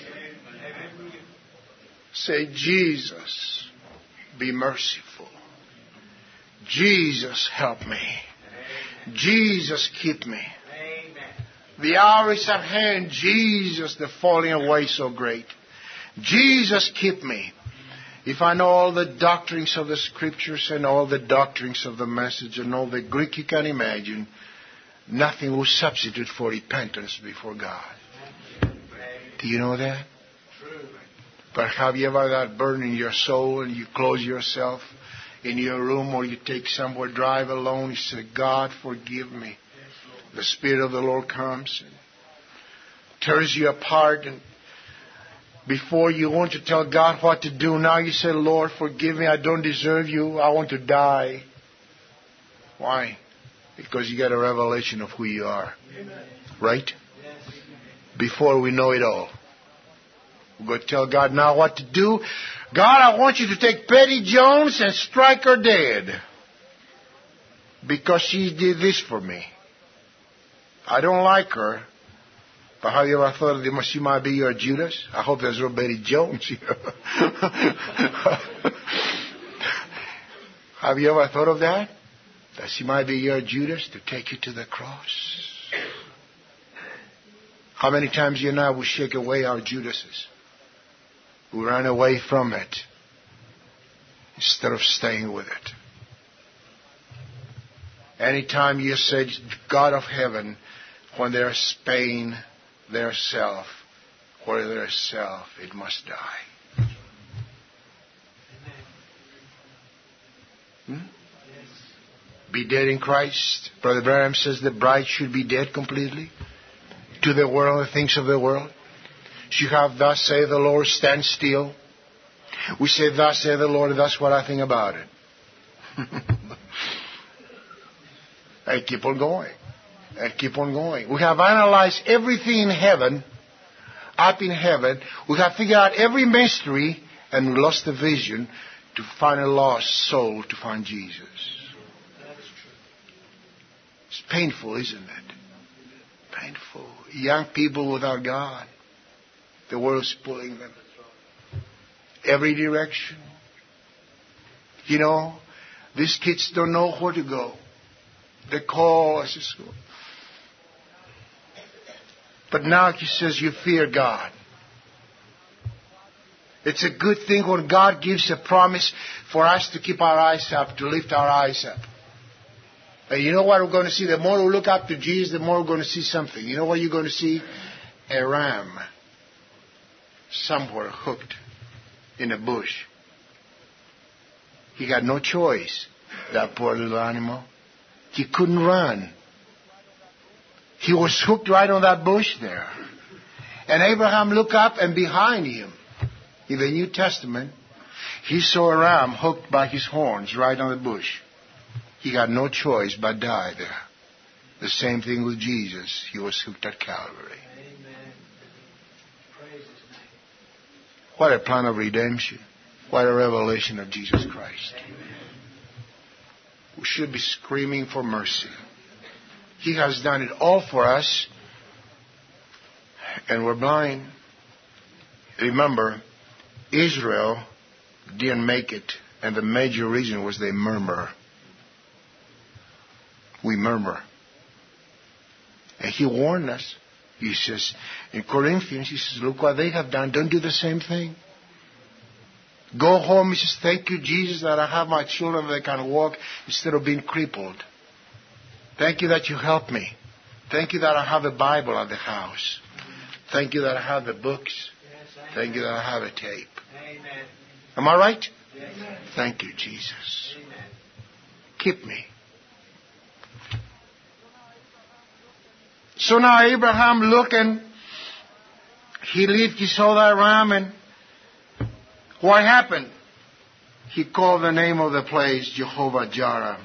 Say, Jesus, be merciful. Jesus, help me. Jesus, keep me. The hour is at hand. Jesus, the falling away so great. Jesus, keep me. If I know all the doctrines of the Scriptures and all the doctrines of the message and all the Greek you can imagine, nothing will substitute for repentance before God. Do you know that? But have you ever that burden in your soul and you close yourself in your room or you take somewhere, drive alone, you say, God, forgive me. The Spirit of the Lord comes and tears you apart, and before you want to tell God what to do, now you say, Lord, forgive me, I don't deserve you, I want to die. Why? Because you got a revelation of who you are. Right? Before we know it all. We're going to tell God now what to do. God, I want you to take Betty Jones and strike her dead. Because she did this for me. I don't like her. But have you ever thought that she might be your Judas? I hope there's no Betty Jones here. Have you ever thought of that? That she might be your Judas to take you to the cross? How many times you and I will shake away our Judases? We run away from it instead of staying with it. Anytime you say, God of heaven, when there's pain, there's self. Where there's self, it must die. Hmm? Be dead in Christ. Brother Branham says the bride should be dead completely to the world, the things of the world. She have, thus say the Lord, stand still. We say, thus say the Lord, that's what I think about it. And keep on going. And keep on going. We have analyzed everything in heaven, up in heaven. We have figured out every mystery and we lost the vision to find a lost soul to find Jesus. It's painful, isn't it? Painful. Young people without God. The world's pulling them. Every direction. You know, these kids don't know where to go. They call us to school. But now he says you fear God. It's a good thing when God gives a promise for us to keep our eyes up, to lift our eyes up. And you know what we're going to see? The more we look up to Jesus, the more we're going to see something. You know what you're going to see? A ram somewhere hooked in a bush. He had no choice, that poor little animal. He couldn't run. He was hooked right on that bush there. And Abraham looked up, and behind him, in the New Testament, he saw a ram hooked by his horns right on the bush. He had no choice but die there. The same thing with Jesus. He was hooked at Calvary. Amen. Praise His name. What a plan of redemption. What a revelation of Jesus Christ. Amen. We should be screaming for mercy. He has done it all for us, and we're blind. Remember, Israel didn't make it, and the major reason was they murmur. We murmur. And he warned us. He says, in Corinthians, he says, look what they have done. Don't do the same thing. Go home. He says, thank you, Jesus, that I have my children that can walk instead of being crippled. Thank you that you helped me. Thank you that I have a Bible at the house. Thank you that I have the books. Thank you that I have a tape. Amen. Am I right? Yes. Thank you, Jesus. Amen. Keep me. So now Abraham looked, and he lived, he saw that ram, and what happened? He called the name of the place Jehovah Jireh.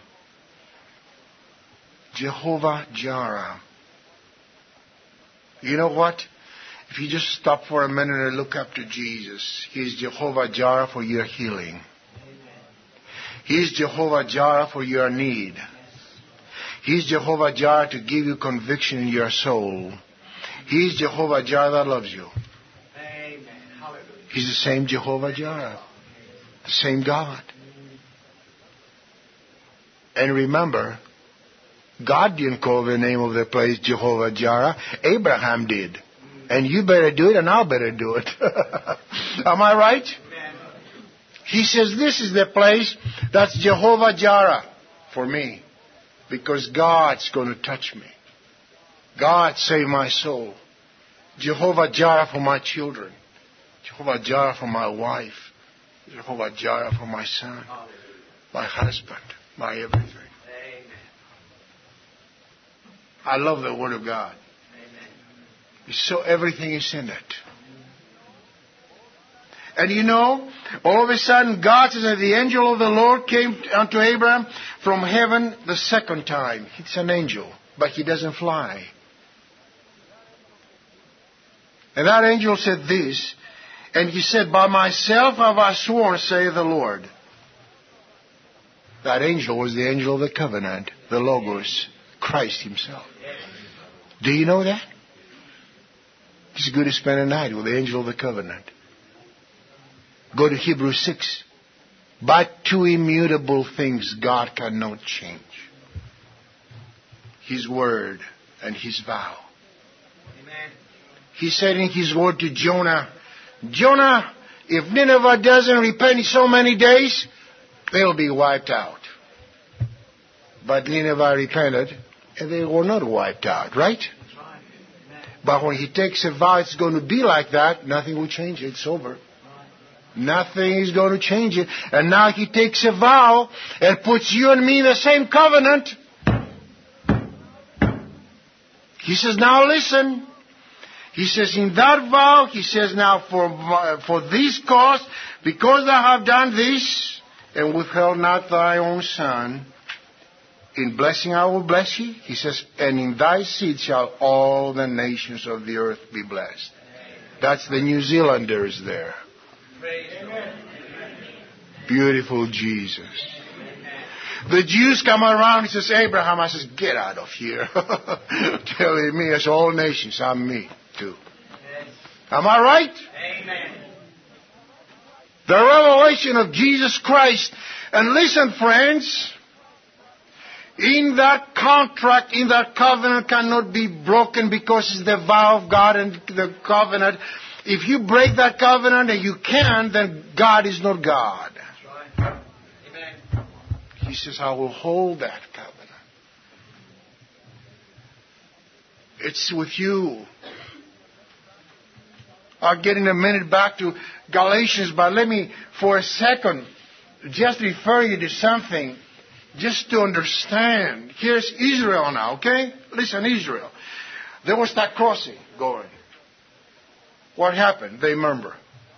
Jehovah Jireh. You know what? If you just stop for a minute and look up to Jesus, He is Jehovah Jireh for your healing. Amen. He is Jehovah Jireh for your need. Yes. He is Jehovah Jireh to give you conviction in your soul. He is Jehovah Jireh that loves you. Amen. Hallelujah. He's the same Jehovah Jireh. The same God. And remember, God didn't call the name of the place Jehovah Jireh. Abraham did. And you better do it, and I better do it. Am I right? Amen. He says, this is the place that's Jehovah Jireh for me. Because God's going to touch me. God save my soul. Jehovah Jireh for my children. Jehovah Jireh for my wife. Jehovah Jireh for my son. My husband. My everything. Amen. I love the Word of God. Amen. So everything is in it. And you know, all of a sudden God says that the angel of the Lord came unto Abraham from heaven the second time. It's an angel, but he doesn't fly. And that angel said this, and he said, by myself have I sworn, saith the Lord. That angel was the angel of the covenant, the Logos, Christ himself. Do you know that? It's good to spend a night with the angel of the covenant. Go to Hebrews six. But two immutable things God cannot change. His word and his vow. Amen. He said in his word to Jonah, Jonah, if Nineveh doesn't repent in so many days, they'll be wiped out. But Nineveh repented, and they were not wiped out, right? That's right. Amen. But when he takes a vow, it's going to be like that. Nothing will change it. It's over. Nothing is going to change it. And now he takes a vow and puts you and me in the same covenant. He says, now listen. He says, in that vow, he says, now for, for this cause, because thou have done this, and withheld not thy own son, in blessing I will bless you. He says, and in thy seed shall all the nations of the earth be blessed. That's the New Zealanders there. Amen. Beautiful Jesus. The Jews come around, he says, Abraham, I says, get out of here. Telling me it's all nations, I'm me too. Yes. Am I right? Amen. The revelation of Jesus Christ. And listen, friends, In that contract, in that covenant cannot be broken because it's the vow of God and the covenant. If you break that covenant and you can, then God is not God. That's right. Amen. He says, I will hold that covenant. It's with you. I'll get in a minute back to Galatians, but let me, for a second, just refer you to something, just to understand. Here's Israel now, okay? Listen, Israel. There was that crossing going. What happened? They murmur.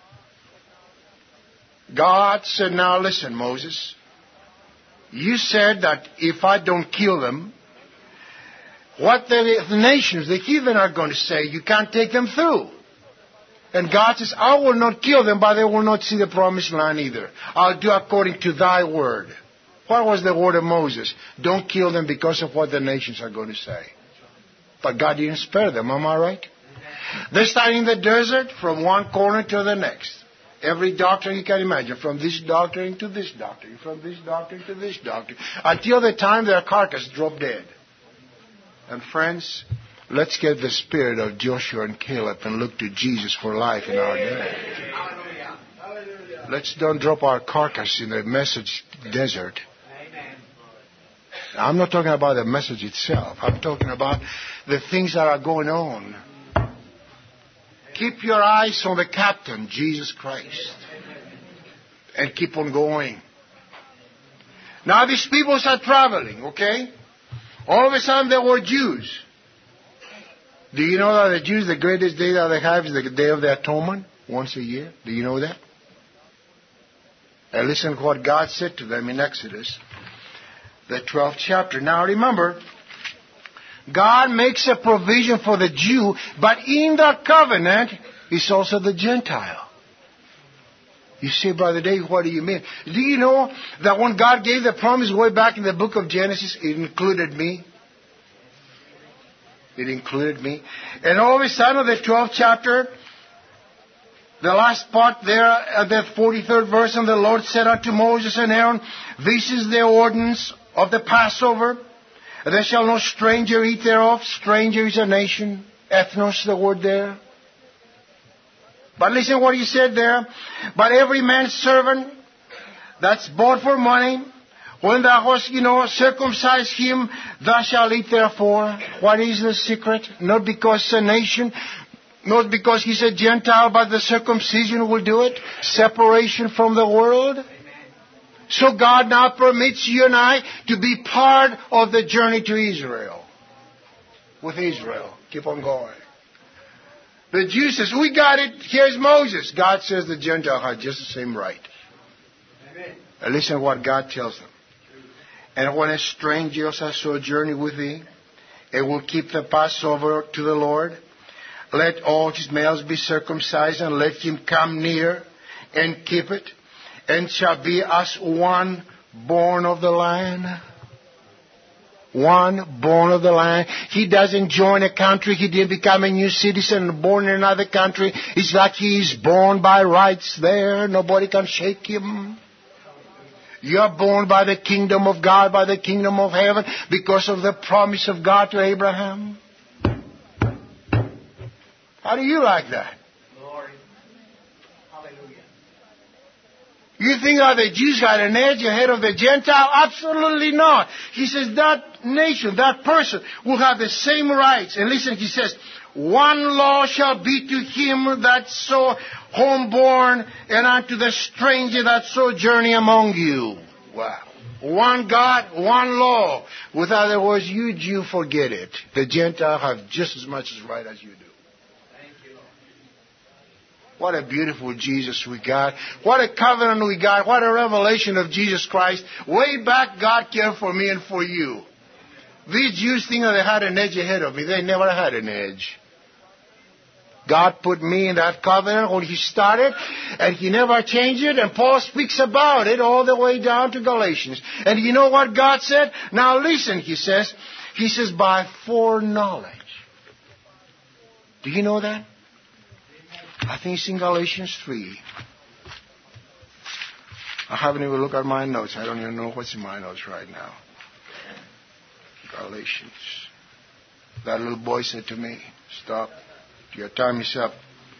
God said, now listen, Moses. You said that if I don't kill them, what the, the nations, the heathen are going to say, you can't take them through. And God says, I will not kill them, but they will not see the promised land either. I'll do according to thy word. What was the word of Moses? Don't kill them because of what the nations are going to say. But God didn't spare them, am I right? They started in the desert from one corner to the next. Every doctrine you can imagine, from this doctrine to this doctrine, from this doctrine to this doctrine, until the time their carcass dropped dead. And friends, let's get the spirit of Joshua and Caleb and look to Jesus for life in our day. Let's don't drop our carcass in the message desert. I'm not talking about the message itself. I'm talking about the things that are going on. Keep your eyes on the captain, Jesus Christ. And keep on going. Now these people are traveling, okay? All of a sudden they were Jews. Do you know that the Jews, the greatest day that they have is the Day of the Atonement, once a year? Do you know that? And listen to what God said to them in Exodus, the twelfth chapter. Now remember, God makes a provision for the Jew, but in that covenant is also the Gentile. You say, Brother Dave, what do you mean? Do you know that when God gave the promise way back in the book of Genesis, it included me? It included me. And all of a sudden, the twelfth chapter, the last part there, at the forty-third verse, and the Lord said unto Moses and Aaron, this is the ordinance of the Passover. There shall no stranger eat thereof. Stranger is a nation. Ethnos, the word there. But listen what he said there. But every man's servant that's bought for money, when thou hast, you know, circumcised him, thou shalt eat therefore. What is the secret? Not because it's a nation, not because he's a Gentile, but the circumcision will do it. Separation from the world. So God now permits you and I to be part of the journey to Israel. With Israel. Keep on going. The Jew says, we got it. Here's Moses. God says the Gentile had just the same right. Amen. And listen to what God tells them. And when a stranger shall sojourn with thee, it will keep the Passover to the Lord. Let all his males be circumcised, and let him come near and keep it, and shall be as one born of the land. One born of the land. He doesn't join a country. He didn't become a new citizen and born in another country. It's like he is born by rights there. Nobody can shake him. You are born by the kingdom of God, by the kingdom of heaven, because of the promise of God to Abraham. How do you like that? Glory. Hallelujah. You think that the Jews got an edge ahead of the Gentile? Absolutely not. He says that nation, that person will have the same rights. And listen, he says, one law shall be to him that's so homeborn, and unto the stranger that sojourning among you. Wow. One God, one law. With other words, you Jew, forget it. The Gentile have just as much as right as you do. What a beautiful Jesus we got. What a covenant we got. What a revelation of Jesus Christ. Way back, God cared for me and for you. These Jews think that they had an edge ahead of me. They never had an edge. God put me in that covenant when He started, and He never changed it, and Paul speaks about it all the way down to Galatians. And you know what God said? Now listen, he says. He says, by foreknowledge. Do you know that? I think it's in Galatians three. I haven't even looked at my notes. I don't even know what's in my notes right now. Galatians. That little boy said to me, stop. Your time is up.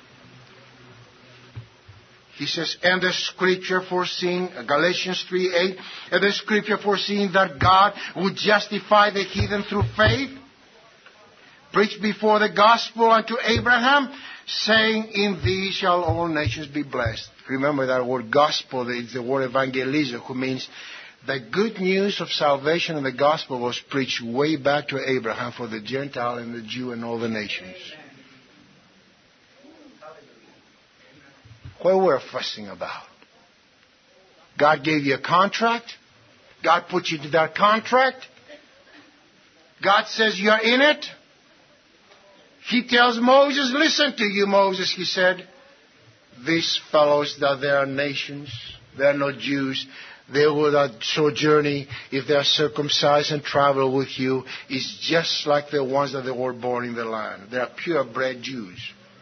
He says, and the scripture foreseeing, Galatians three eight, and the scripture foreseeing that God would justify the heathen through faith, preached before the gospel unto Abraham, saying, in thee shall all nations be blessed. Remember that word gospel, it's the word evangelizo, who means the good news of salvation and the gospel was preached way back to Abraham for the Gentile and the Jew and all the nations. What we're fussing about? God gave you a contract. God put you to that contract. God says you're in it. He tells Moses, listen to you, Moses, he said. These fellows that they are nations, they are not Jews. They will not sojourn if they are circumcised and travel with you. Is just like the ones that they were born in the land. They are purebred Jews.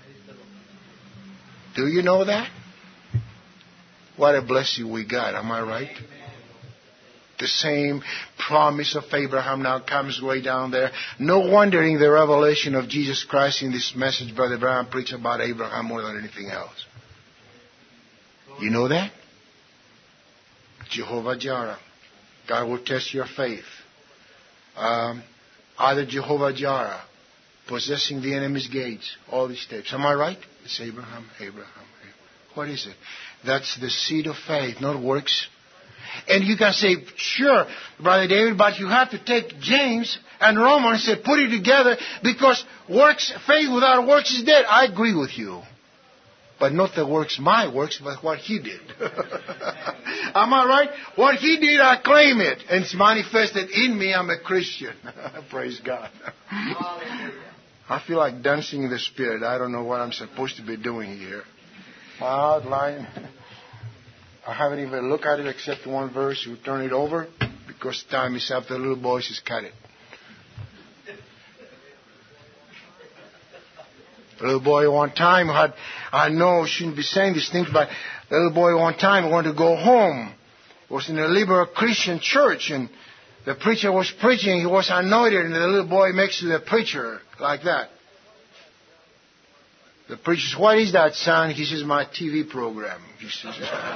Do you know that? What a blessing we got, am I right? The same promise of Abraham now comes way down there. No wonder in the revelation of Jesus Christ in this message, Brother Abraham preached about Abraham more than anything else. You know that? Jehovah Jireh. God will test your faith. Um, either Jehovah Jireh, possessing the enemy's gates, all these steps. Am I right? It's Abraham, Abraham, Abraham. What is it? That's the seed of faith, not works. And you can say, sure, Brother David, but you have to take James and Romans and put it together because works, faith without works is dead. I agree with you. But not the works, my works, but what he did. Am I right? What he did, I claim it. And it's manifested in me. I'm a Christian. Praise God. I feel like dancing in the Spirit. I don't know what I'm supposed to be doing here. My outline, I haven't even looked at it except one verse. You turn it over because time is up. The little boy says, cut it. The little boy one time had, I know I shouldn't be saying these things, but the little boy one time wanted to go home. It was in a liberal Christian church, and the preacher was preaching. He was anointed, and the little boy makes to the preacher like that. The preacher says, what is that, son? He says, my T V program. He says,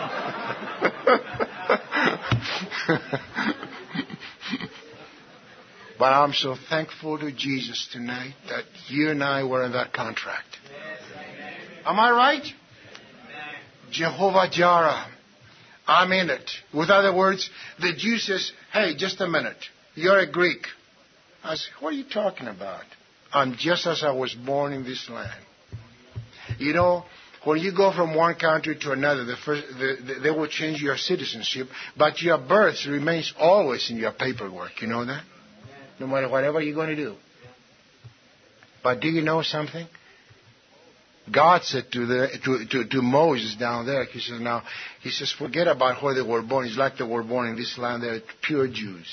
but I'm so thankful to Jesus tonight that you and I were in that contract. Am I right? Jehovah Jireh. I'm in it. With other words, the Jew says, hey, just a minute. You're a Greek. I said, what are you talking about? I'm just as I was born in this land. You know, when you go from one country to another, the first, the, the, they will change your citizenship, but your birth remains always in your paperwork. You know that? No matter whatever you're going to do. But do you know something? God said to the to, to, to Moses down there, he says, now, he says, forget about where they were born. It's like they were born in this land. They're pure Jews.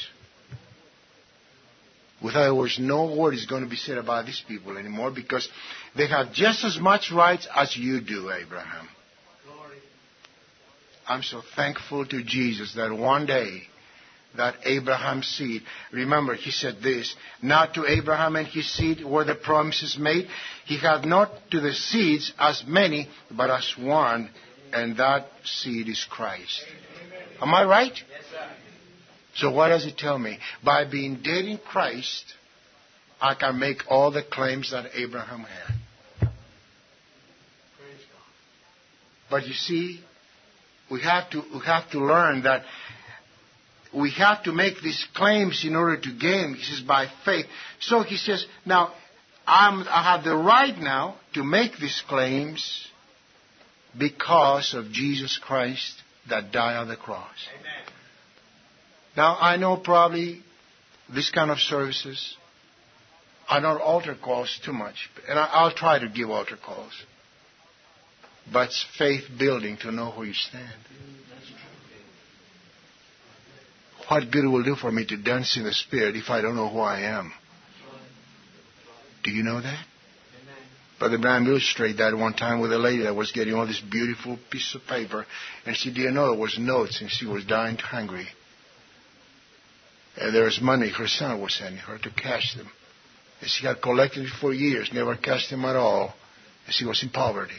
With other words, no word is going to be said about these people anymore because they have just as much rights as you do, Abraham. Glory. I'm so thankful to Jesus that one day that Abraham's seed, remember he said this, not to Abraham and his seed were the promises made. He had not to the seeds as many, but as one, and that seed is Christ. Am I right? Yes, sir. So what does it tell me? By being dead in Christ, I can make all the claims that Abraham had. But you see, we have to we have to learn that we have to make these claims in order to gain. He says by faith. So he says, now I'm, I have the right now to make these claims because of Jesus Christ that died on the cross. Amen. Now, I know probably this kind of services are not altar calls too much. And I'll try to give altar calls. But it's faith building to know where you stand. What good it will do for me to dance in the Spirit if I don't know who I am? Do you know that? Brother Branham illustrated that one time with a lady that was getting all this beautiful piece of paper. And she didn't know it was notes and she was dying hungry. And there was money her son was sending her to cash them. And she had collected it for years, never cashed them at all. And she was in poverty.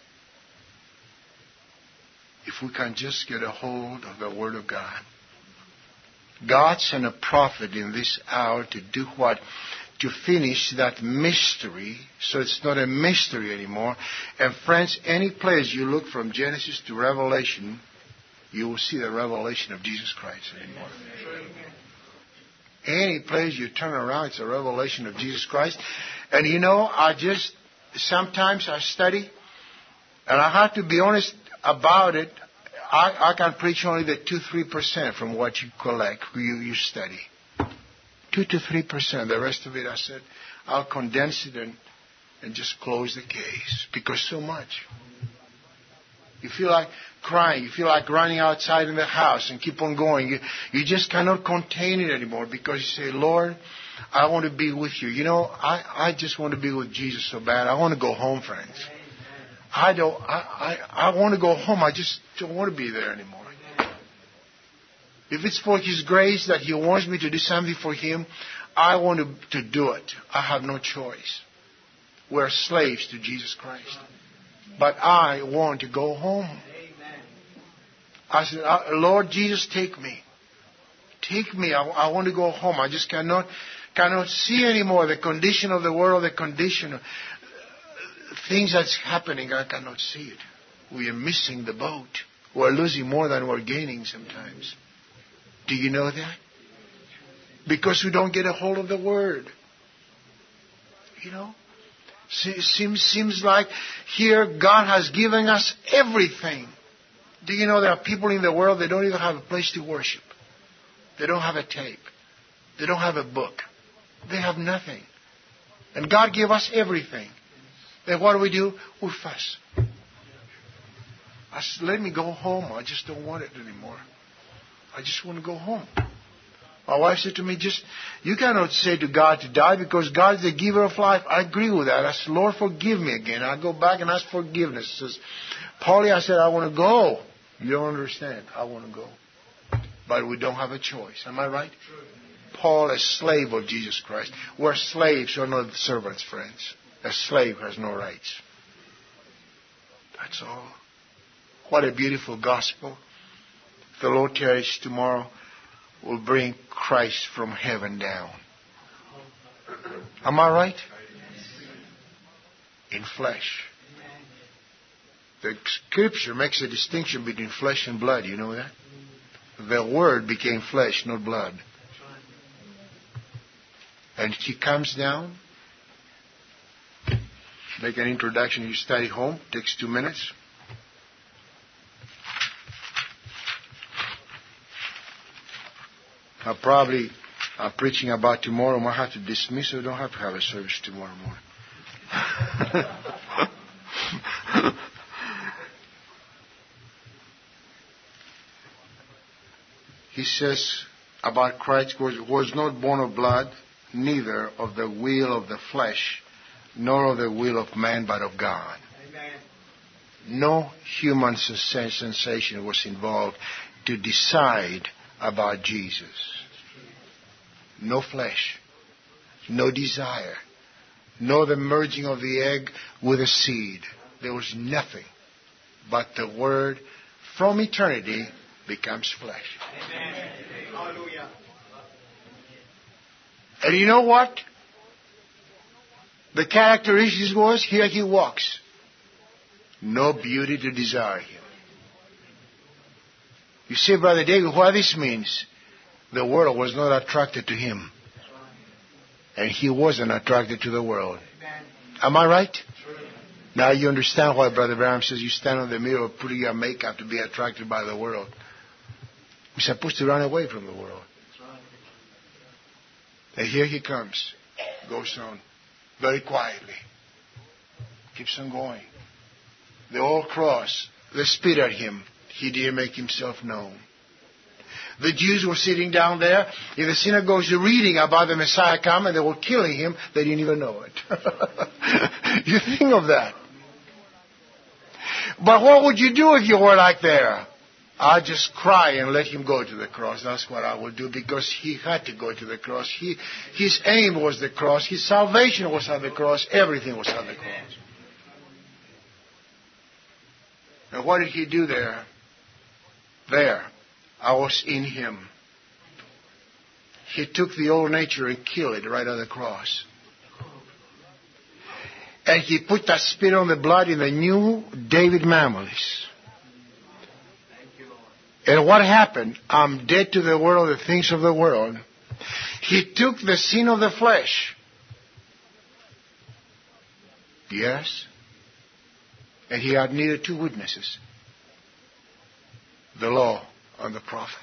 If we can just get a hold of the Word of God. God sent a prophet in this hour to do what? To finish that mystery, so it's not a mystery anymore. And friends, any place you look from Genesis to Revelation, you will see the revelation of Jesus Christ anymore. Any place you turn around, it's a revelation of Jesus Christ. And you know, I just, sometimes I study, and I have to be honest about it. I, I can preach only the two, three percent from what you collect, you, you study. Two to three percent. The rest of it, I said, I'll condense it and, and just close the case. Because so much. You feel like crying. You feel like running outside in the house and keep on going. You, you just cannot contain it anymore because you say, Lord, I want to be with you. You know, I, I just want to be with Jesus so bad. I want to go home, friends. I don't, I, I, I want to go home. I just don't want to be there anymore. If it's for His grace that He wants me to do something for Him, I want to, to do it. I have no choice. We're slaves to Jesus Christ. But I want to go home. I said, Lord Jesus, take me. Take me. I, I want to go home. I just cannot, cannot see anymore the condition of the world, the condition of things that's happening. I cannot see it. We are missing the boat. We're losing more than we're gaining sometimes. Do you know that? Because we don't get a hold of the Word. You know? Seems, seems like here God has given us everything. Do you know there are people in the world that don't even have a place to worship? They don't have a tape. They don't have a book. They have nothing. And God gave us everything. Then what do we do? We fuss. I said, let me go home. I just don't want it anymore. I just want to go home. My wife said to me, just, you cannot say to God to die because God is the giver of life. I agree with that. I said, Lord, forgive me again. I go back and ask forgiveness. He says, Paulie, I said, I want to go. You don't understand. I want to go. But we don't have a choice. Am I right? Paul, a slave of Jesus Christ. We're slaves, we're not servants, friends. A slave has no rights. That's all. What a beautiful gospel. If the Lord tarries tomorrow, we'll bring Christ from heaven down. Am I right? In flesh. The Scripture makes a distinction between flesh and blood. You know that? The Word became flesh, not blood. And He comes down. Make an introduction. You study home. Takes two minutes. I probably I'm preaching about tomorrow. I might have to dismiss, so I don't have to have a service tomorrow morning. He says about Christ, was not born of blood, neither of the will of the flesh, nor of the will of man, but of God. Amen. No human sensation was involved to decide about Jesus. No flesh, no desire, no the merging of the egg with a seed. There was nothing but the Word from eternity becomes flesh. Amen. Hallelujah. And you know what? The characteristics was, here He walks. No beauty to desire Him. You see, Brother David, what this means, the world was not attracted to Him. And He wasn't attracted to the world. Am I right? Now you understand why Brother Branham says you stand on the mirror putting your makeup to be attracted by the world. We're supposed to run away from the world. And here He comes. Goes on. Very quietly. Keeps on going. The old cross. They spit at Him. He didn't make Himself known. The Jews were sitting down there in the synagogues reading about the Messiah coming. They were killing Him. They didn't even know it. You think of that. But what would you do if you were like there? I'll just cry and let him go to the cross. That's what I will do, because he had to go to the cross. He, his aim was the cross. His salvation was at the cross. Everything was at the cross. And what did he do there? There, I was in him. He took the old nature and killed it right on the cross. And he put that spirit on the blood in the new David Mamelis. And what happened? I'm dead to the world, the things of the world. He took the sin of the flesh. Yes. And he had needed two witnesses. The law and the prophets.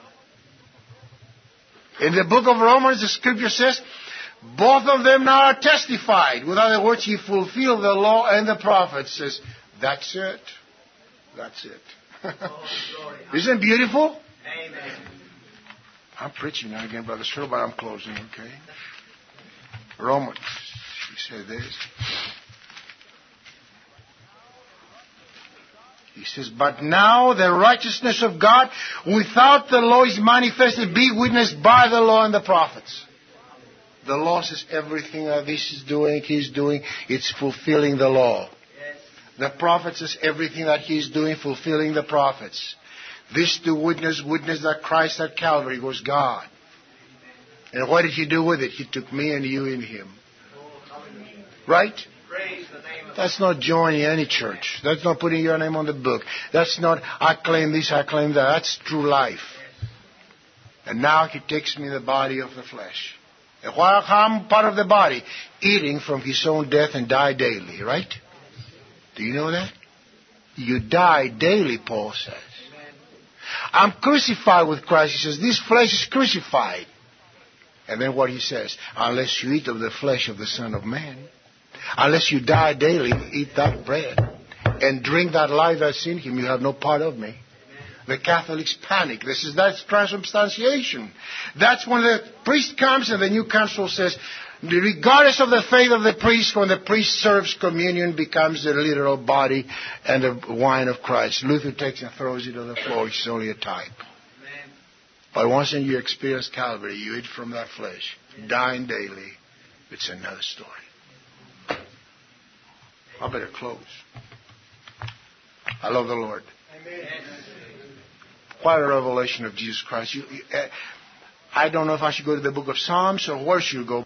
In the book of Romans, the scripture says, both of them now are testified. With other words, he fulfilled the law and the prophets. Says, that's it. That's it. Isn't it beautiful? Amen. I'm preaching now again, Brother Sir, but I'm closing, okay? Romans, he said this. He says, but now the righteousness of God without the law is manifested, be witnessed by the law and the prophets. The law says everything that this is doing, he's doing, it's fulfilling the law. Yes. The prophet says everything that he's doing, fulfilling the prophets. This to witness, witness that Christ at Calvary was God. And what did he do with it? He took me and you in him. Right? That's not joining any church. That's not putting your name on the book. That's not, I claim this, I claim that. That's true life. And now he takes me in the body of the flesh. And while I'm part of the body, eating from his own death and die daily, right? Do you know that? You die daily, Paul says. I'm crucified with Christ. He says, this flesh is crucified. And then what he says, unless you eat of the flesh of the Son of Man, unless you die daily, eat that bread and drink that life that's in him, you have no part of me. The Catholics panic. This is that's transubstantiation. That's when the priest comes and the new council says, regardless of the faith of the priest, when the priest serves communion, becomes the literal body and the wine of Christ. Luther takes and throws it on the floor. It's only a type. Amen. But once you experience Calvary, you eat from that flesh, dying daily. It's another story. I better close. I love the Lord. Amen. What a revelation of Jesus Christ. You, you, uh, I don't know if I should go to the book of Psalms or where should you go.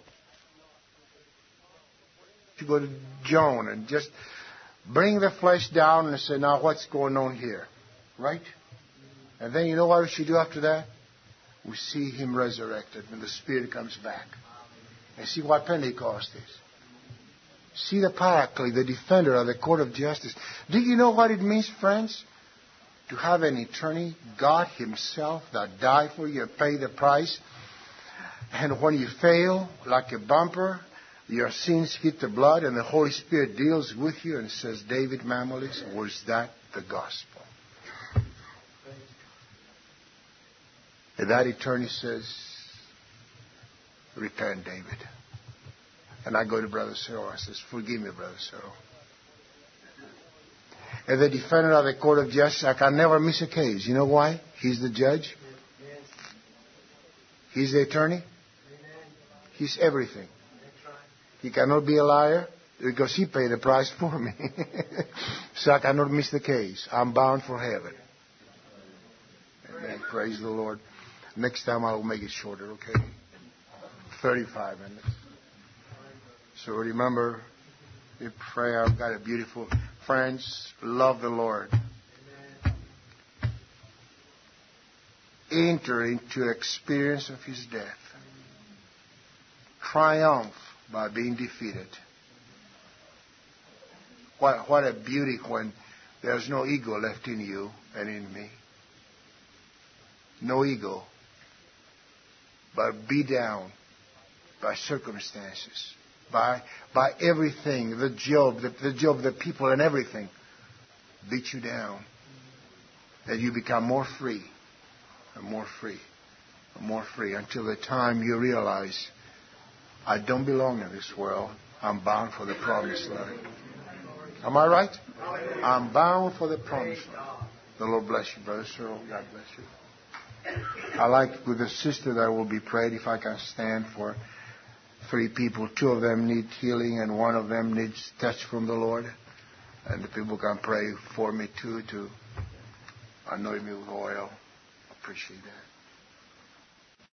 You go to John and just bring the flesh down and say, now what's going on here? Right? And then you know what we should do after that? We see him resurrected when the Spirit comes back. And see what Pentecost is. See the Paraclete, the defender of the court of justice. Do you know what it means, friends? To have an eternity, God himself that died for you and paid the price. And when you fail, like a bumper, your sins hit the blood and the Holy Spirit deals with you and says, David Mamelis, was that the gospel? And that eternity says, repent, David. And I go to Brother Cyril. I says, forgive me, Brother Cyril. And the defender of the court of justice, I can never miss a case. You know why? He's the judge. He's the attorney. He's everything. He cannot be a liar because he paid the price for me. So I cannot miss the case. I'm bound for heaven. Amen. Praise the Lord. Next time I will make it shorter, okay? thirty-five minutes. So remember, in prayer, I've got a beautiful... Friends, love the Lord. Enter into experience of his death. Triumph by being defeated. What, what a beauty when there's no ego left in you and in me. No ego. But be down by circumstances. By by everything, the job, the, the job, the people and everything beat you down. That you become more free and more free and more free until the time you realize, I don't belong in this world. I'm bound for the promised land. Am I right? I'm bound for the promised land. The Lord bless you, Brother Cyril. God bless you. I like with the sister that will be prayed, if I can stand for three people. Two of them need healing and one of them needs touch from the Lord. And the people can pray for me too to anoint me with oil. Appreciate that.